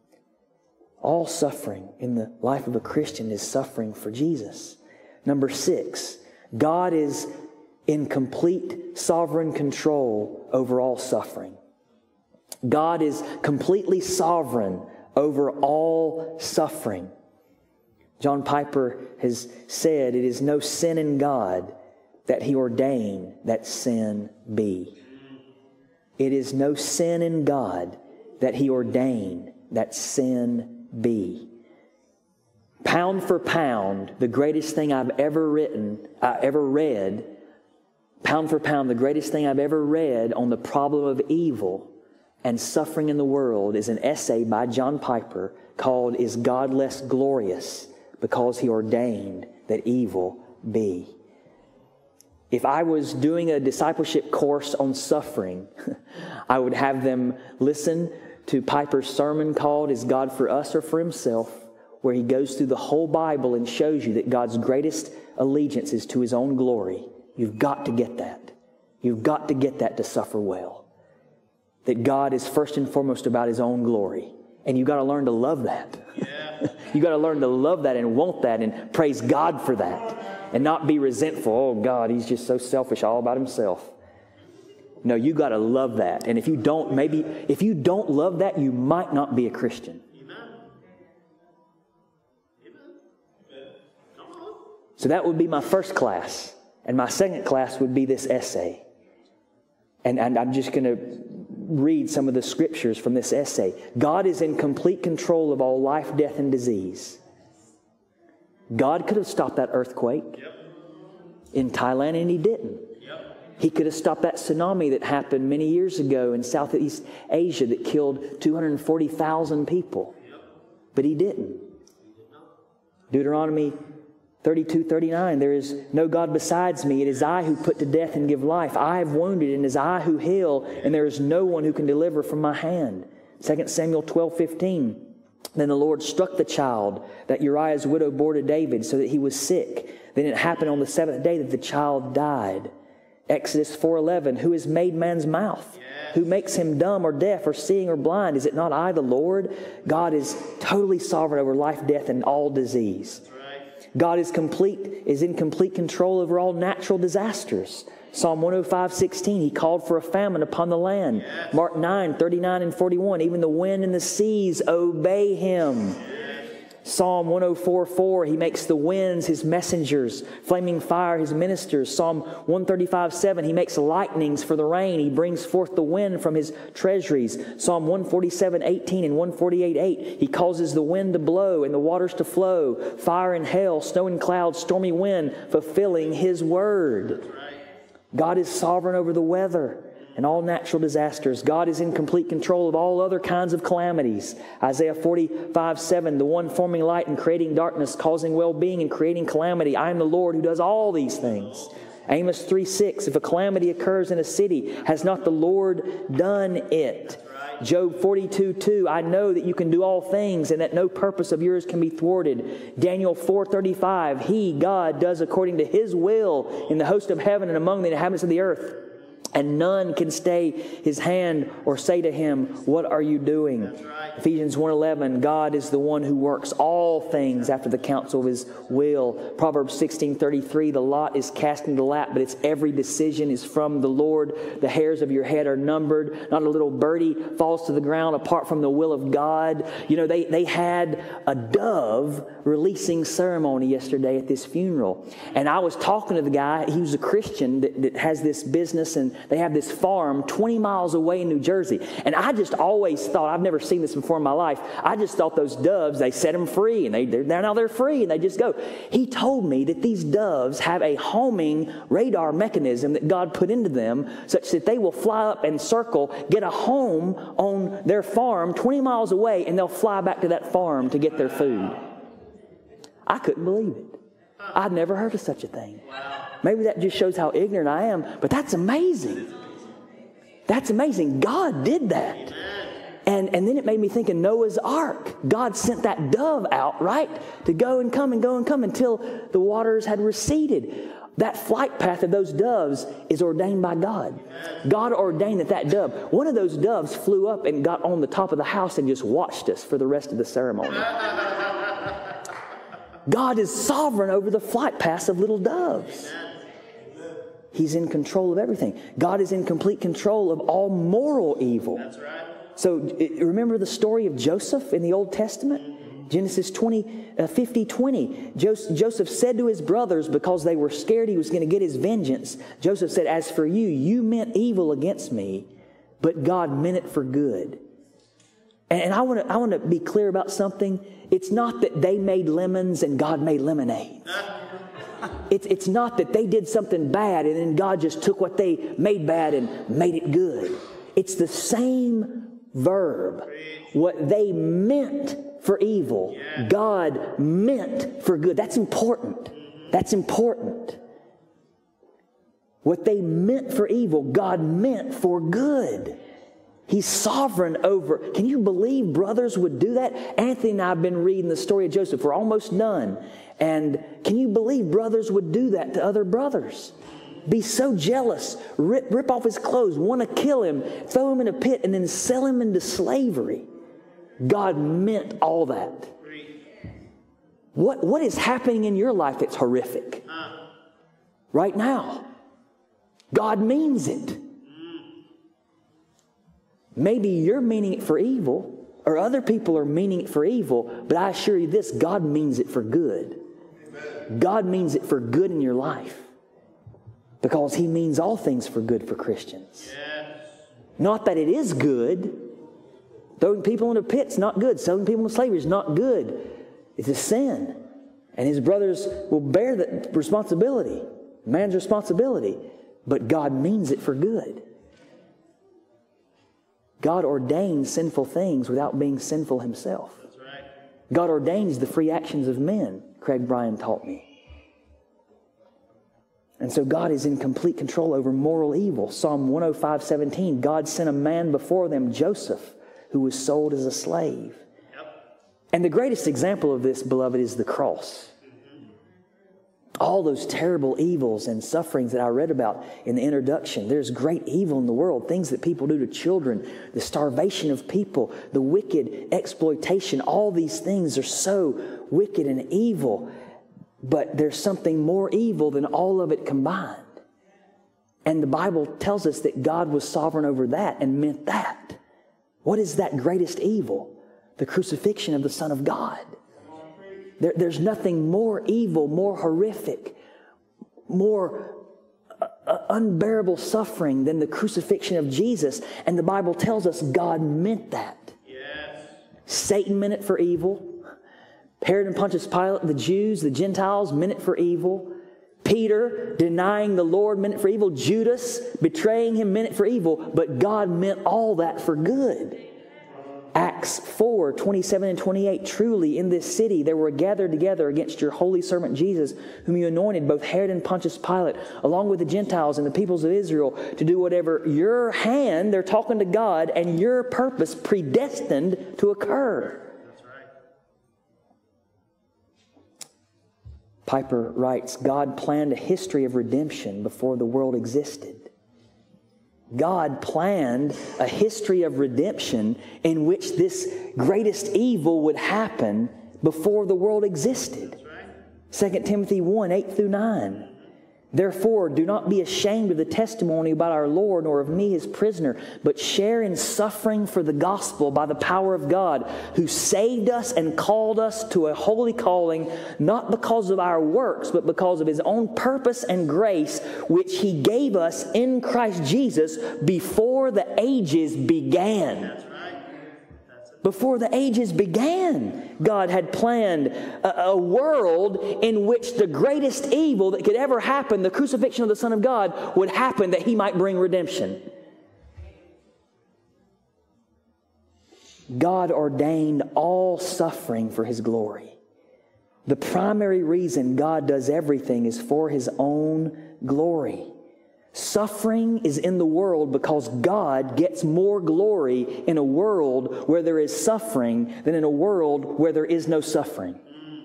Speaker 1: All suffering in the life of a Christian is suffering for Jesus. Number six, God is in complete sovereign control over all suffering. God is completely sovereign over all suffering. John Piper has said, it is no sin in God that He ordained that sin be. It is no sin in God that He ordained that sin be. Pound for pound, the greatest thing I've ever written, I ever read, pound for pound, the greatest thing I've ever read on the problem of evil and suffering in the world is an essay by John Piper called Is God Less Glorious Because He Ordained That Evil Be? If I was doing a discipleship course on suffering, I would have them listen to Piper's sermon called Is God for Us or for Himself?, where he goes through the whole Bible and shows you that God's greatest allegiance is to His own glory. You've got to get that. You've got to get that to suffer well. That God is first and foremost about His own glory. And you've got to learn to love that. Yeah. You've got to learn to love that and want that and praise God for that. And not be resentful. Oh, God, He's just so selfish, all about Himself. No, you got to love that. And if you don't, maybe, if you don't love that, you might not be a Christian. So that would be my first class. And my second class would be this essay. And, and I'm just going to read some of the scriptures from this essay. God is in complete control of all life, death, and disease. God could have stopped that earthquake yep. in Thailand, and He didn't. Yep. He could have stopped that tsunami that happened many years ago in Southeast Asia that killed two hundred forty thousand people. Yep. But He didn't. Deuteronomy thirty-two thirty-nine, there is no God besides me. It is I who put to death and give life. I have wounded, and it is I who heal, and there is no one who can deliver from my hand. Second Samuel twelve fifteen, then the Lord struck the child that Uriah's widow bore to David so that he was sick. Then it happened on the seventh day that the child died. Exodus four eleven, who has made man's mouth? Who makes him dumb or deaf or seeing or blind? Is it not I, the Lord? God is totally sovereign over life, death, and all disease. God is complete, is in complete control over all natural disasters. Psalm one oh five sixteen, He called for a famine upon the land. Yes. Mark nine thirty-nine and forty-one, even the wind and the seas obey Him. Yes. Psalm one oh four four, He makes the winds His messengers, flaming fire His ministers. Psalm one thirty-five seven, He makes lightnings for the rain. He brings forth the wind from His treasuries. Psalm one forty-seven eighteen and one forty-eight eight, He causes the wind to blow and the waters to flow, fire and hail, snow and clouds, stormy wind, fulfilling His word. God is sovereign over the weather and all natural disasters. God is in complete control of all other kinds of calamities. Isaiah forty-five seven, the one forming light and creating darkness, causing well-being and creating calamity. I am the Lord who does all these things. Amos three six, if a calamity occurs in a city, has not the Lord done it? Job forty-two two, I know that you can do all things and that no purpose of yours can be thwarted. Daniel four thirty-five, He, God, does according to His will in the host of heaven and among the inhabitants of the earth. And none can stay His hand or say to Him, what are you doing? Right. Ephesians one eleven, God is the one who works all things after the counsel of His will. Proverbs sixteen thirty-three, the lot is cast into the lap, but its every decision is from the Lord. The hairs of your head are numbered. Not a little birdie falls to the ground apart from the will of God. You know, they, they had a dove releasing ceremony yesterday at this funeral. And I was talking to the guy. He was a Christian that, that has this business, and they have this farm twenty miles away in New Jersey. And I just always thought, I've never seen this before in my life, I just thought those doves, they set them free, and they, they're, now they're free, and they just go. He told me that these doves have a homing radar mechanism that God put into them such that they will fly up and circle, get a home on their farm twenty miles away, and they'll fly back to that farm to get their food. I couldn't believe it. I'd never heard of such a thing. Maybe that just shows how ignorant I am, but that's amazing. That's amazing. God did that. And, and then it made me think of Noah's Ark. God sent that dove out, right, to go and come and go and come until the waters had receded. That flight path of those doves is ordained by God. God ordained that that dove, one of those doves flew up and got on the top of the house and just watched us for the rest of the ceremony. God is sovereign over the flight paths of little doves. He's in control of everything. God is in complete control of all moral evil. That's right. So remember the story of Joseph in the Old Testament? Genesis twenty, uh, fifty twenty. Joseph, Joseph said to his brothers, because they were scared he was going to get his vengeance, Joseph said, as for you, you meant evil against me, but God meant it for good. And I want to I want to be clear about something. It's not that they made lemons and God made lemonade. It's, it's not that they did something bad and then God just took what they made bad and made it good. It's the same verb. What they meant for evil, God meant for good. That's important. That's important. What they meant for evil, God meant for good. He's sovereign over. Can you believe brothers would do that? Anthony and I have been reading the story of Joseph. We're almost done. And can you believe brothers would do that to other brothers? Be so jealous, rip, rip off his clothes, want to kill him, throw him in a pit, and then sell him into slavery. God meant all that. What, what is happening in your life that's horrific? Right now. God means it. Maybe you're meaning it for evil, or other people are meaning it for evil, but I assure you this, God means it for good. Amen. God means it for good in your life. Because He means all things for good for Christians. Yes. Not that it is good. Throwing people into pits, not good. Selling people into slavery is not good. It's a sin. And his brothers will bear the responsibility. Man's responsibility. But God means it for good. God ordains sinful things without being sinful Himself. That's right. God ordains the free actions of men, Craig Bryan taught me. And so God is in complete control over moral evil. Psalm one oh five, seventeen, God sent a man before them, Joseph, who was sold as a slave. Yep. And the greatest example of this, beloved, is the cross. Mm-hmm. All those terrible evils and sufferings that I read about in the introduction. There's great evil in the world, things that people do to children, the starvation of people, the wicked exploitation. All these things are so wicked and evil. But there's something more evil than all of it combined. And the Bible tells us that God was sovereign over that and meant that. What is that greatest evil? The crucifixion of the Son of God. There, there's nothing more evil, more horrific, more uh, unbearable suffering than the crucifixion of Jesus. And the Bible tells us God meant that. Yes. Satan meant it for evil. Herod and Pontius Pilate, the Jews, the Gentiles, meant it for evil. Peter, denying the Lord, meant it for evil. Judas, betraying Him, meant it for evil. But God meant all that for good. Acts four, twenty-seven and twenty-eight, truly in this city there were gathered together against your holy servant Jesus, whom you anointed, both Herod and Pontius Pilate, along with the Gentiles and the peoples of Israel, to do whatever your hand, they're talking to God, and your purpose predestined to occur. Piper writes, God planned a history of redemption before the world existed. God planned a history of redemption in which this greatest evil would happen before the world existed. Second Timothy one, eight through nine. Therefore, do not be ashamed of the testimony about our Lord, nor of me, His prisoner, but share in suffering for the gospel by the power of God, who saved us and called us to a holy calling, not because of our works, but because of His own purpose and grace, which He gave us in Christ Jesus before the ages began. Before the ages began, God had planned a, a world in which the greatest evil that could ever happen, the crucifixion of the Son of God, would happen that He might bring redemption. God ordained all suffering for His glory. The primary reason God does everything is for His own glory. Suffering is in the world because God gets more glory in a world where there is suffering than in a world where there is no suffering.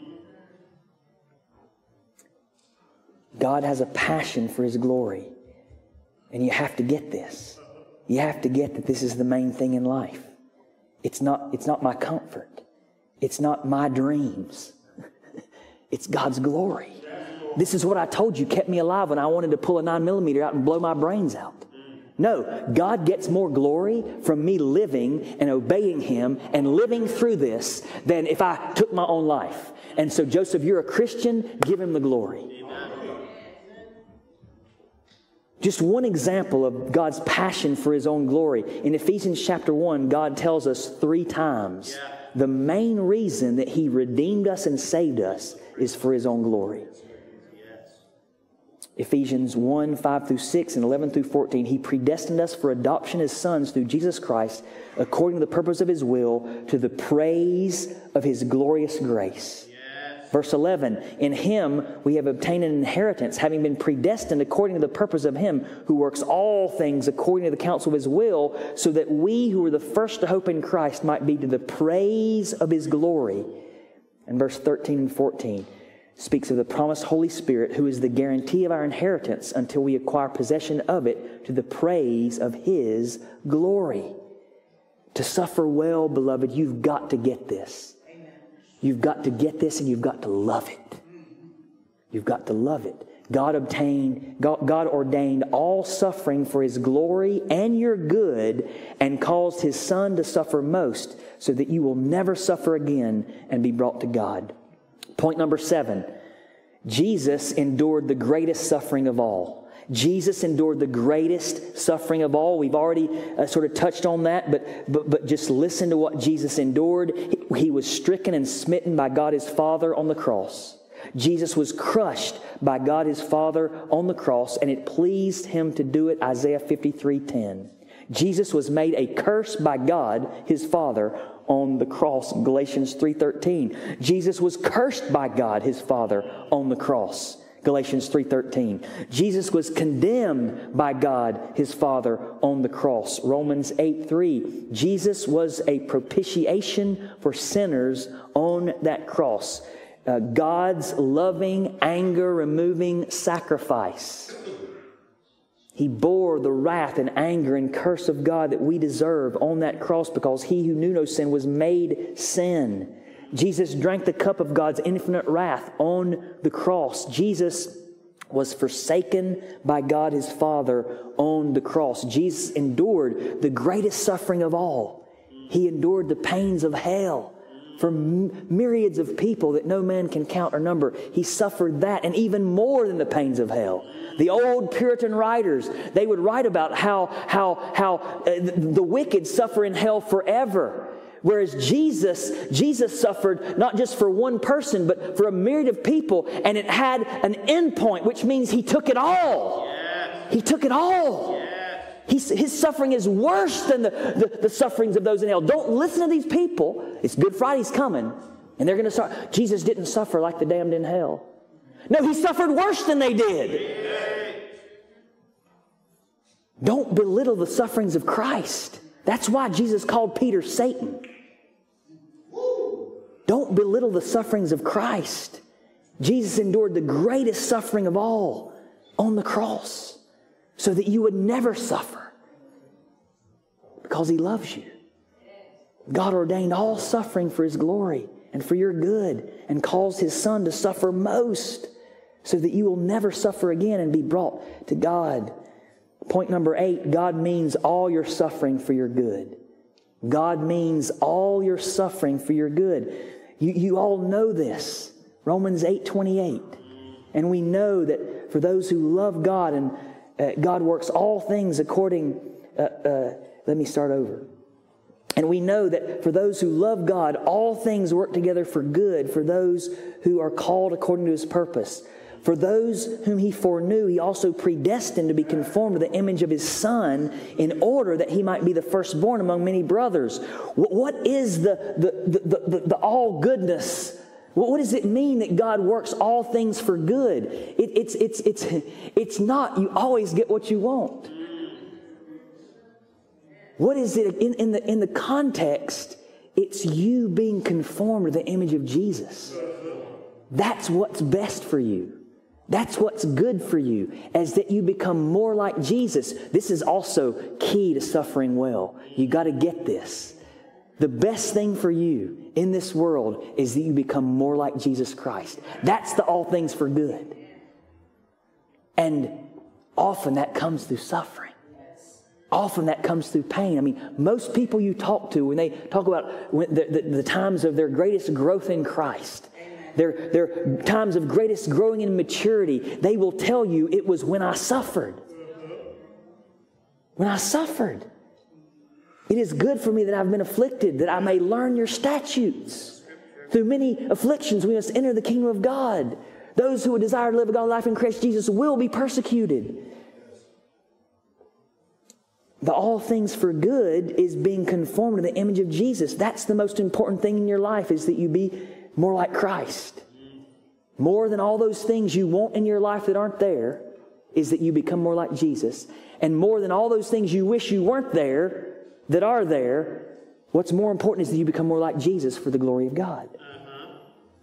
Speaker 1: God has a passion for His glory. And you have to get this. You have to get that this is the main thing in life. It's not, it's not my comfort. It's not my dreams. It's God's glory. This is what I told you kept me alive when I wanted to pull a nine millimeter out and blow my brains out. No, God gets more glory from me living and obeying Him and living through this than if I took my own life. And so, Joseph, you're a Christian, give Him the glory. Just one example of God's passion for His own glory. In Ephesians chapter one, God tells us three times the main reason that He redeemed us and saved us is for His own glory. Ephesians one, five through six and eleven through fourteen. He predestined us for adoption as sons through Jesus Christ, according to the purpose of His will, to the praise of His glorious grace. Yes. Verse eleven. In Him we have obtained an inheritance, having been predestined according to the purpose of Him who works all things according to the counsel of His will, so that we who were the first to hope in Christ might be to the praise of His glory. And verse thirteen and fourteen. Speaks of the promised Holy Spirit, who is the guarantee of our inheritance until we acquire possession of it to the praise of His glory. To suffer well, beloved, you've got to get this. Amen. You've got to get this and you've got to love it. You've got to love it. God obtained, God, God ordained all suffering for His glory and your good, and caused His Son to suffer most, so that you will never suffer again and be brought to God. Point number seven, Jesus endured the greatest suffering of all. Jesus endured the greatest suffering of all. We've already uh, sort of touched on that, but, but but just listen to what Jesus endured. He, he was stricken and smitten by God His Father on the cross. Jesus was crushed by God His Father on the cross, and it pleased Him to do it, Isaiah fifty-three ten. Jesus was made a curse by God His Father on the cross, Galatians three thirteen. Jesus was cursed by God His Father on the cross, Galatians three thirteen. Jesus was condemned by God His Father on the cross, Romans eight three. Jesus was a propitiation for sinners on that cross. Uh, God's loving, anger-removing sacrifice. He bore the wrath and anger and curse of God that we deserve on that cross, because He who knew no sin was made sin. Jesus drank the cup of God's infinite wrath on the cross. Jesus was forsaken by God His Father on the cross. Jesus endured the greatest suffering of all. He endured the pains of hell for myriads of people that no man can count or number. He suffered that, and even more than the pains of hell. The old Puritan writers, they would write about how, how, how uh, the wicked suffer in hell forever. Whereas Jesus, Jesus suffered not just for one person, but for a myriad of people, and it had an end point, which means He took it all. Yes. He took it all. Yes. He's, his suffering is worse than the, the, the sufferings of those in hell. Don't listen to these people. It's Good Friday's coming, and they're going to start. Jesus didn't suffer like the damned in hell. No, He suffered worse than they did. Don't belittle the sufferings of Christ. That's why Jesus called Peter Satan. Don't belittle the sufferings of Christ. Jesus endured the greatest suffering of all on the cross so that you would never suffer, because He loves you. God ordained all suffering for His glory and for your good, and caused His Son to suffer most so that you will never suffer again and be brought to God. Point number eight, God means all your suffering for your good. God means all your suffering for your good. You, you all know this. Romans eight twenty-eight. And we know that for those who love God, and uh, God works all things according, uh, uh, let me start over. And we know that for those who love God, all things work together for good for those who are called according to His purpose. For those whom He foreknew, He also predestined to be conformed to the image of His Son, in order that He might be the firstborn among many brothers. What is the, the, the, the, the all goodness? What does it mean that God works all things for good? It, it's, it's, it's, it's not you always get what you want. What is it in, in, the, in the context? It's you being conformed to the image of Jesus. That's what's best for you. That's what's good for you, as that you become more like Jesus. This is also key to suffering well. You got to get this. The best thing for you in this world is that you become more like Jesus Christ. That's the all things for good. And often that comes through suffering. Often that comes through pain. I mean, most people you talk to, when they talk about when the, the, the times of their greatest growth in Christ, Their, their times of greatest growing in maturity, they will tell you, it was when I suffered. When I suffered. It is good for me that I've been afflicted, that I may learn your statutes. Through many afflictions we must enter the kingdom of God. Those who would desire to live a godly life in Christ Jesus will be persecuted. The all things for good is being conformed to the image of Jesus. That's the most important thing in your life, is that you be more like Christ. More than all those things you want in your life that aren't there, is that you become more like Jesus. And more than all those things you wish you weren't there that are there, what's more important is that you become more like Jesus for the glory of God. Uh-huh.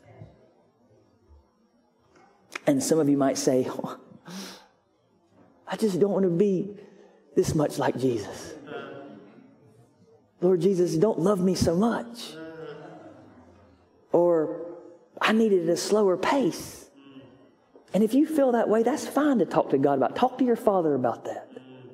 Speaker 1: And some of you might say, oh, I just don't want to be this much like Jesus. Uh-huh. Lord Jesus, don't love me so much. Or, I needed a slower pace. And if you feel that way, that's fine to talk to God about. Talk to your Father about that.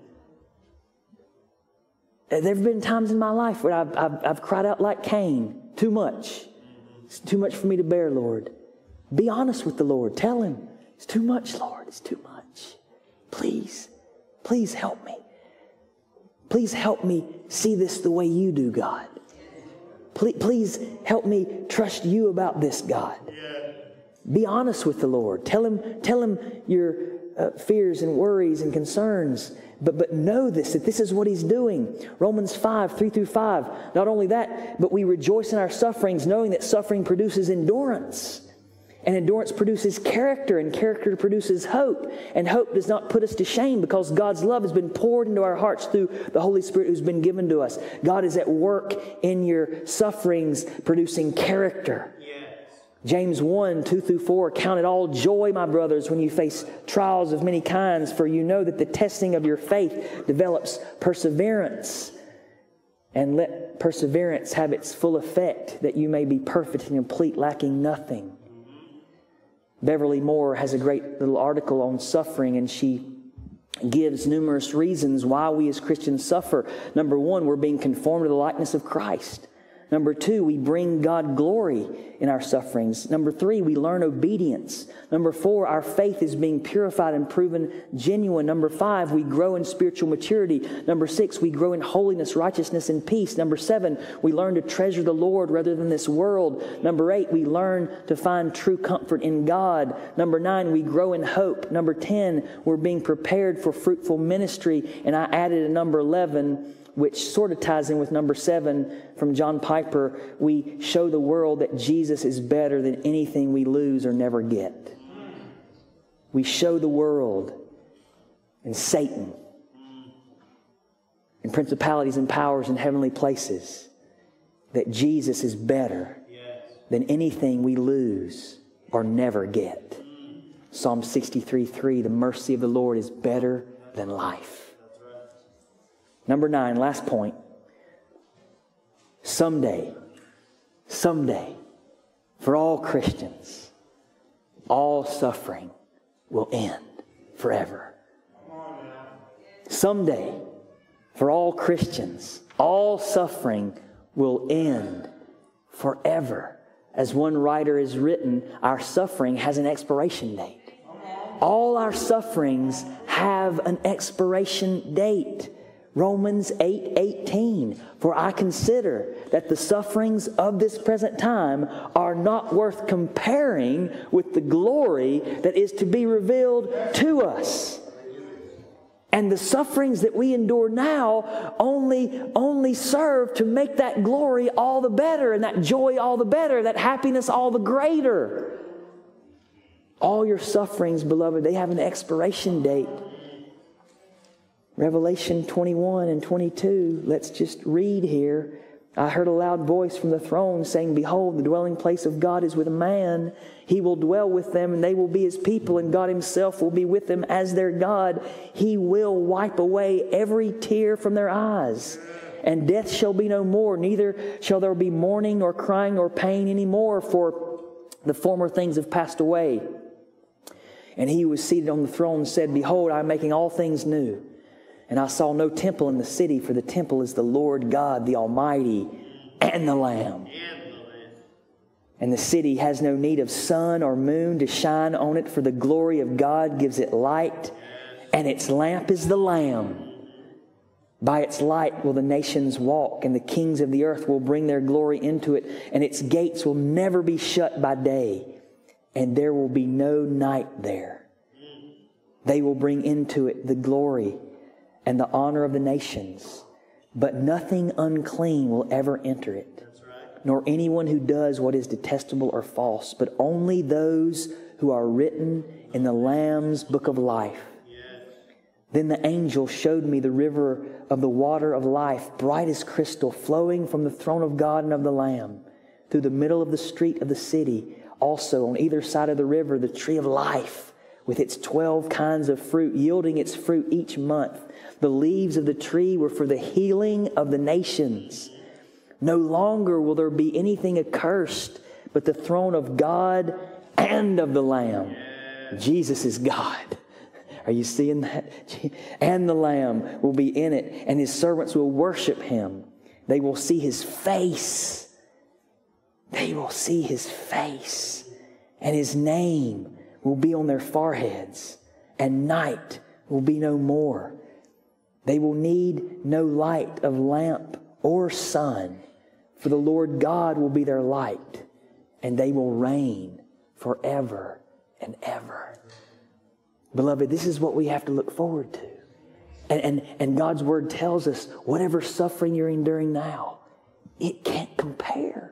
Speaker 1: There have been times in my life where I've, I've, I've cried out like Cain. Too much. It's too much for me to bear, Lord. Be honest with the Lord. Tell Him, it's too much, Lord. It's too much. Please, please help me. Please help me see this the way you do, God. Please, please help me trust you about this, God. Be honest with the Lord. Tell Him, tell Him your uh, fears and worries and concerns. But, but know this, that this is what He's doing. Romans five, three through five. Not only that, but we rejoice in our sufferings, knowing that suffering produces endurance. And endurance produces character, and character produces hope. And hope does not put us to shame, because God's love has been poured into our hearts through the Holy Spirit who's been given to us. God is at work in your sufferings, producing character. James one, two through four, count it all joy, my brothers, when you face trials of many kinds, for you know that the testing of your faith develops perseverance. And let perseverance have its full effect, that you may be perfect and complete, lacking nothing. Beverly Moore has a great little article on suffering, and she gives numerous reasons why we as Christians suffer. Number one, we're being conformed to the likeness of Christ. Number two, we bring God glory in our sufferings. Number three, we learn obedience. Number four, our faith is being purified and proven genuine. Number five, we grow in spiritual maturity. Number six, we grow in holiness, righteousness, and peace. Number seven, we learn to treasure the Lord rather than this world. Number eight, we learn to find true comfort in God. Number nine, we grow in hope. Number ten, we're being prepared for fruitful ministry. And I added a number eleven, which sort of ties in with number seven from John Piper. We show the world that Jesus is better than anything we lose or never get. We show the world and Satan and principalities and powers in heavenly places that Jesus is better than anything we lose or never get. Psalm sixty-three three, the mercy of the Lord is better than life. Number nine, last point. Someday, someday, for all Christians, all suffering will end forever. Someday, for all Christians, all suffering will end forever. As one writer has written, our suffering has an expiration date. All our sufferings have an expiration date. Romans eight eighteen, for I consider that the sufferings of this present time are not worth comparing with the glory that is to be revealed to us. And the sufferings that we endure now only, only serve to make that glory all the better, and that joy all the better, that happiness all the greater. All your sufferings, beloved, they have an expiration date. Revelation twenty-one and twenty-two, let's just read here. I heard a loud voice from the throne saying, behold, the dwelling place of God is with man. He will dwell with them, and they will be His people, and God Himself will be with them as their God. He will wipe away every tear from their eyes. And death shall be no more, neither shall there be mourning, nor crying, nor pain any more, for the former things have passed away. And He who was seated on the throne said, behold, I am making all things new. And I saw no temple in the city, for the temple is the Lord God, the Almighty, and the Lamb. And the city has no need of sun or moon to shine on it, for the glory of God gives it light, and its lamp is the Lamb. By its light will the nations walk, and the kings of the earth will bring their glory into it, and its gates will never be shut by day, and there will be no night there. They will bring into it the glory and the honor of the nations, but nothing unclean will ever enter it, right, nor anyone who does what is detestable or false, but only those who are written in the Lamb's book of life. Yes. Then the angel showed me the river of the water of life, bright as crystal, flowing from the throne of God and of the Lamb, through the middle of the street of the city. Also on either side of the river, the tree of life, with its twelve kinds of fruit, yielding its fruit each month. The leaves of the tree were for the healing of the nations. No longer will there be anything accursed, but the throne of God and of the Lamb Jesus is God. Are you seeing that? And the Lamb will be in it, and His servants will worship Him. They will see His face. They will see His face. And His name will be on their foreheads. And night will be no more. They will need no light of lamp or sun, for the Lord God will be their light, and they will reign forever and ever. Beloved, this is what we have to look forward to. And, and, and God's Word tells us whatever suffering you're enduring now, it can't compare.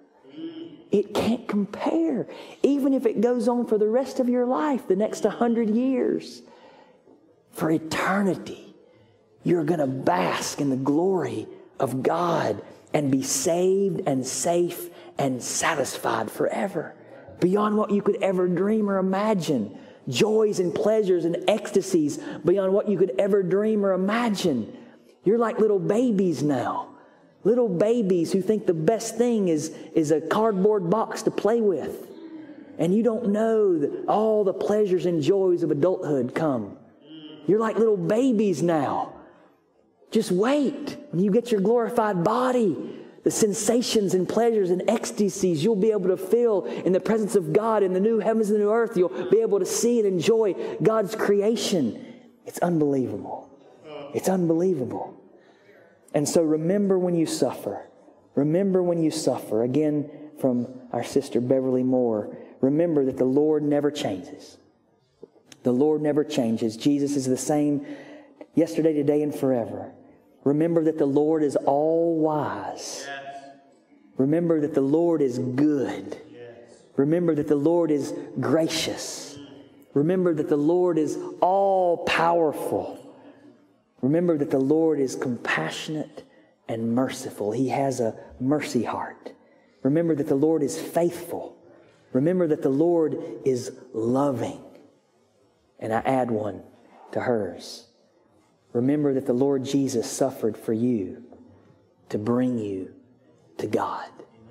Speaker 1: It can't compare. Even if it goes on for the rest of your life, the next hundred years, for eternity, you're going to bask in the glory of God and be saved and safe and satisfied forever, beyond what you could ever dream or imagine. Joys and pleasures and ecstasies beyond what you could ever dream or imagine. You're like little babies now. Little babies who think the best thing is, is a cardboard box to play with. And you don't know that all the pleasures and joys of adulthood come. You're like little babies now. Just wait. When you get your glorified body, the sensations and pleasures and ecstasies you'll be able to feel in the presence of God in the new heavens and the new earth. You'll be able to see and enjoy God's creation. It's unbelievable. It's unbelievable. And so remember when you suffer. Remember when you suffer. Again, from our sister Beverly Moore. Remember that the Lord never changes. The Lord never changes. Jesus is the same yesterday, today, and forever. Remember that the Lord is all wise. Remember that the Lord is good. Remember that the Lord is gracious. Remember that the Lord is all powerful. Remember that the Lord is compassionate and merciful. He has a mercy heart. Remember that the Lord is faithful. Remember that the Lord is loving. And I add one to hers. Remember that the Lord Jesus suffered for you to bring you to God.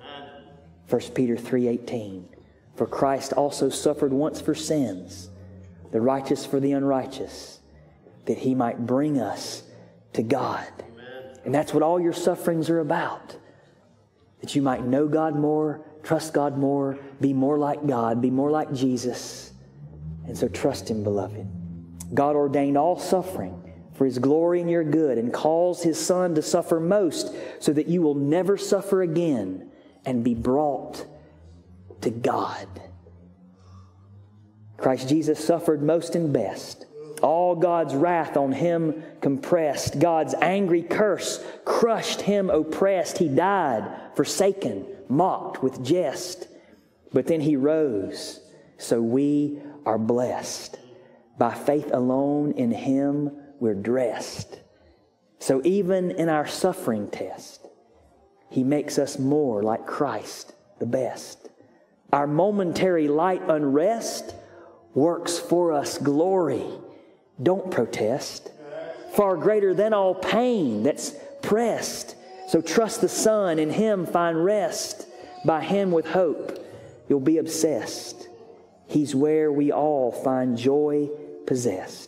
Speaker 1: First Peter three eighteen. For Christ also suffered once for sins, the righteous for the unrighteous, that He might bring us to God. Amen. And that's what all your sufferings are about. That you might know God more, trust God more, be more like God, be more like Jesus. And so trust Him, beloved. God ordained all suffering for His glory and your good, and calls His Son to suffer most so that you will never suffer again and be brought to God. Christ Jesus suffered most and best. All God's wrath on Him compressed. God's angry curse crushed Him oppressed. He died, forsaken, mocked with jest. But then He rose, so we are blessed. By faith alone in Him we're dressed. So even in our suffering test, He makes us more like Christ, the best. Our momentary light unrest works for us glory. Don't protest. Far greater than all pain that's pressed. So trust the Son, in Him find rest. By Him with hope you'll be obsessed. He's where we all find joy possessed.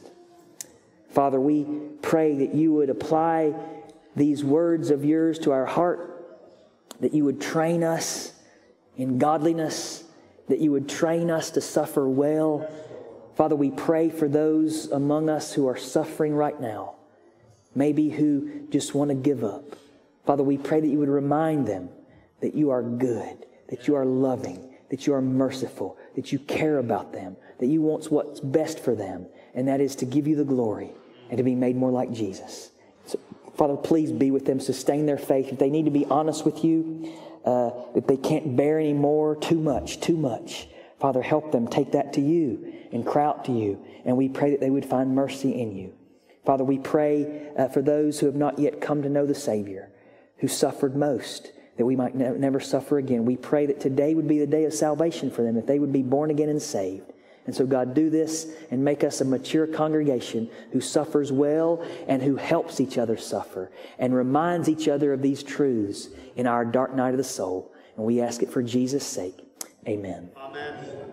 Speaker 1: Father, we pray that You would apply these words of Yours to our heart, that You would train us in godliness, that You would train us to suffer well. Father, we pray for those among us who are suffering right now, maybe who just want to give up. Father, we pray that You would remind them that You are good, that You are loving, that You are merciful, that You care about them, that You want what's best for them, and that is to give You the glory and to be made more like Jesus. So, Father, please be with them, sustain their faith. If they need to be honest with You, uh, if they can't bear any more, too much, too much, Father, help them take that to You and cry out to You, and we pray that they would find mercy in You. Father, we pray uh, for those who have not yet come to know the Savior, who suffered most, that we might ne- never suffer again. We pray that today would be the day of salvation for them, that they would be born again and saved. And so, God, do this and make us a mature congregation who suffers well and who helps each other suffer and reminds each other of these truths in our dark night of the soul. And we ask it for Jesus' sake. Amen.
Speaker 2: Amen.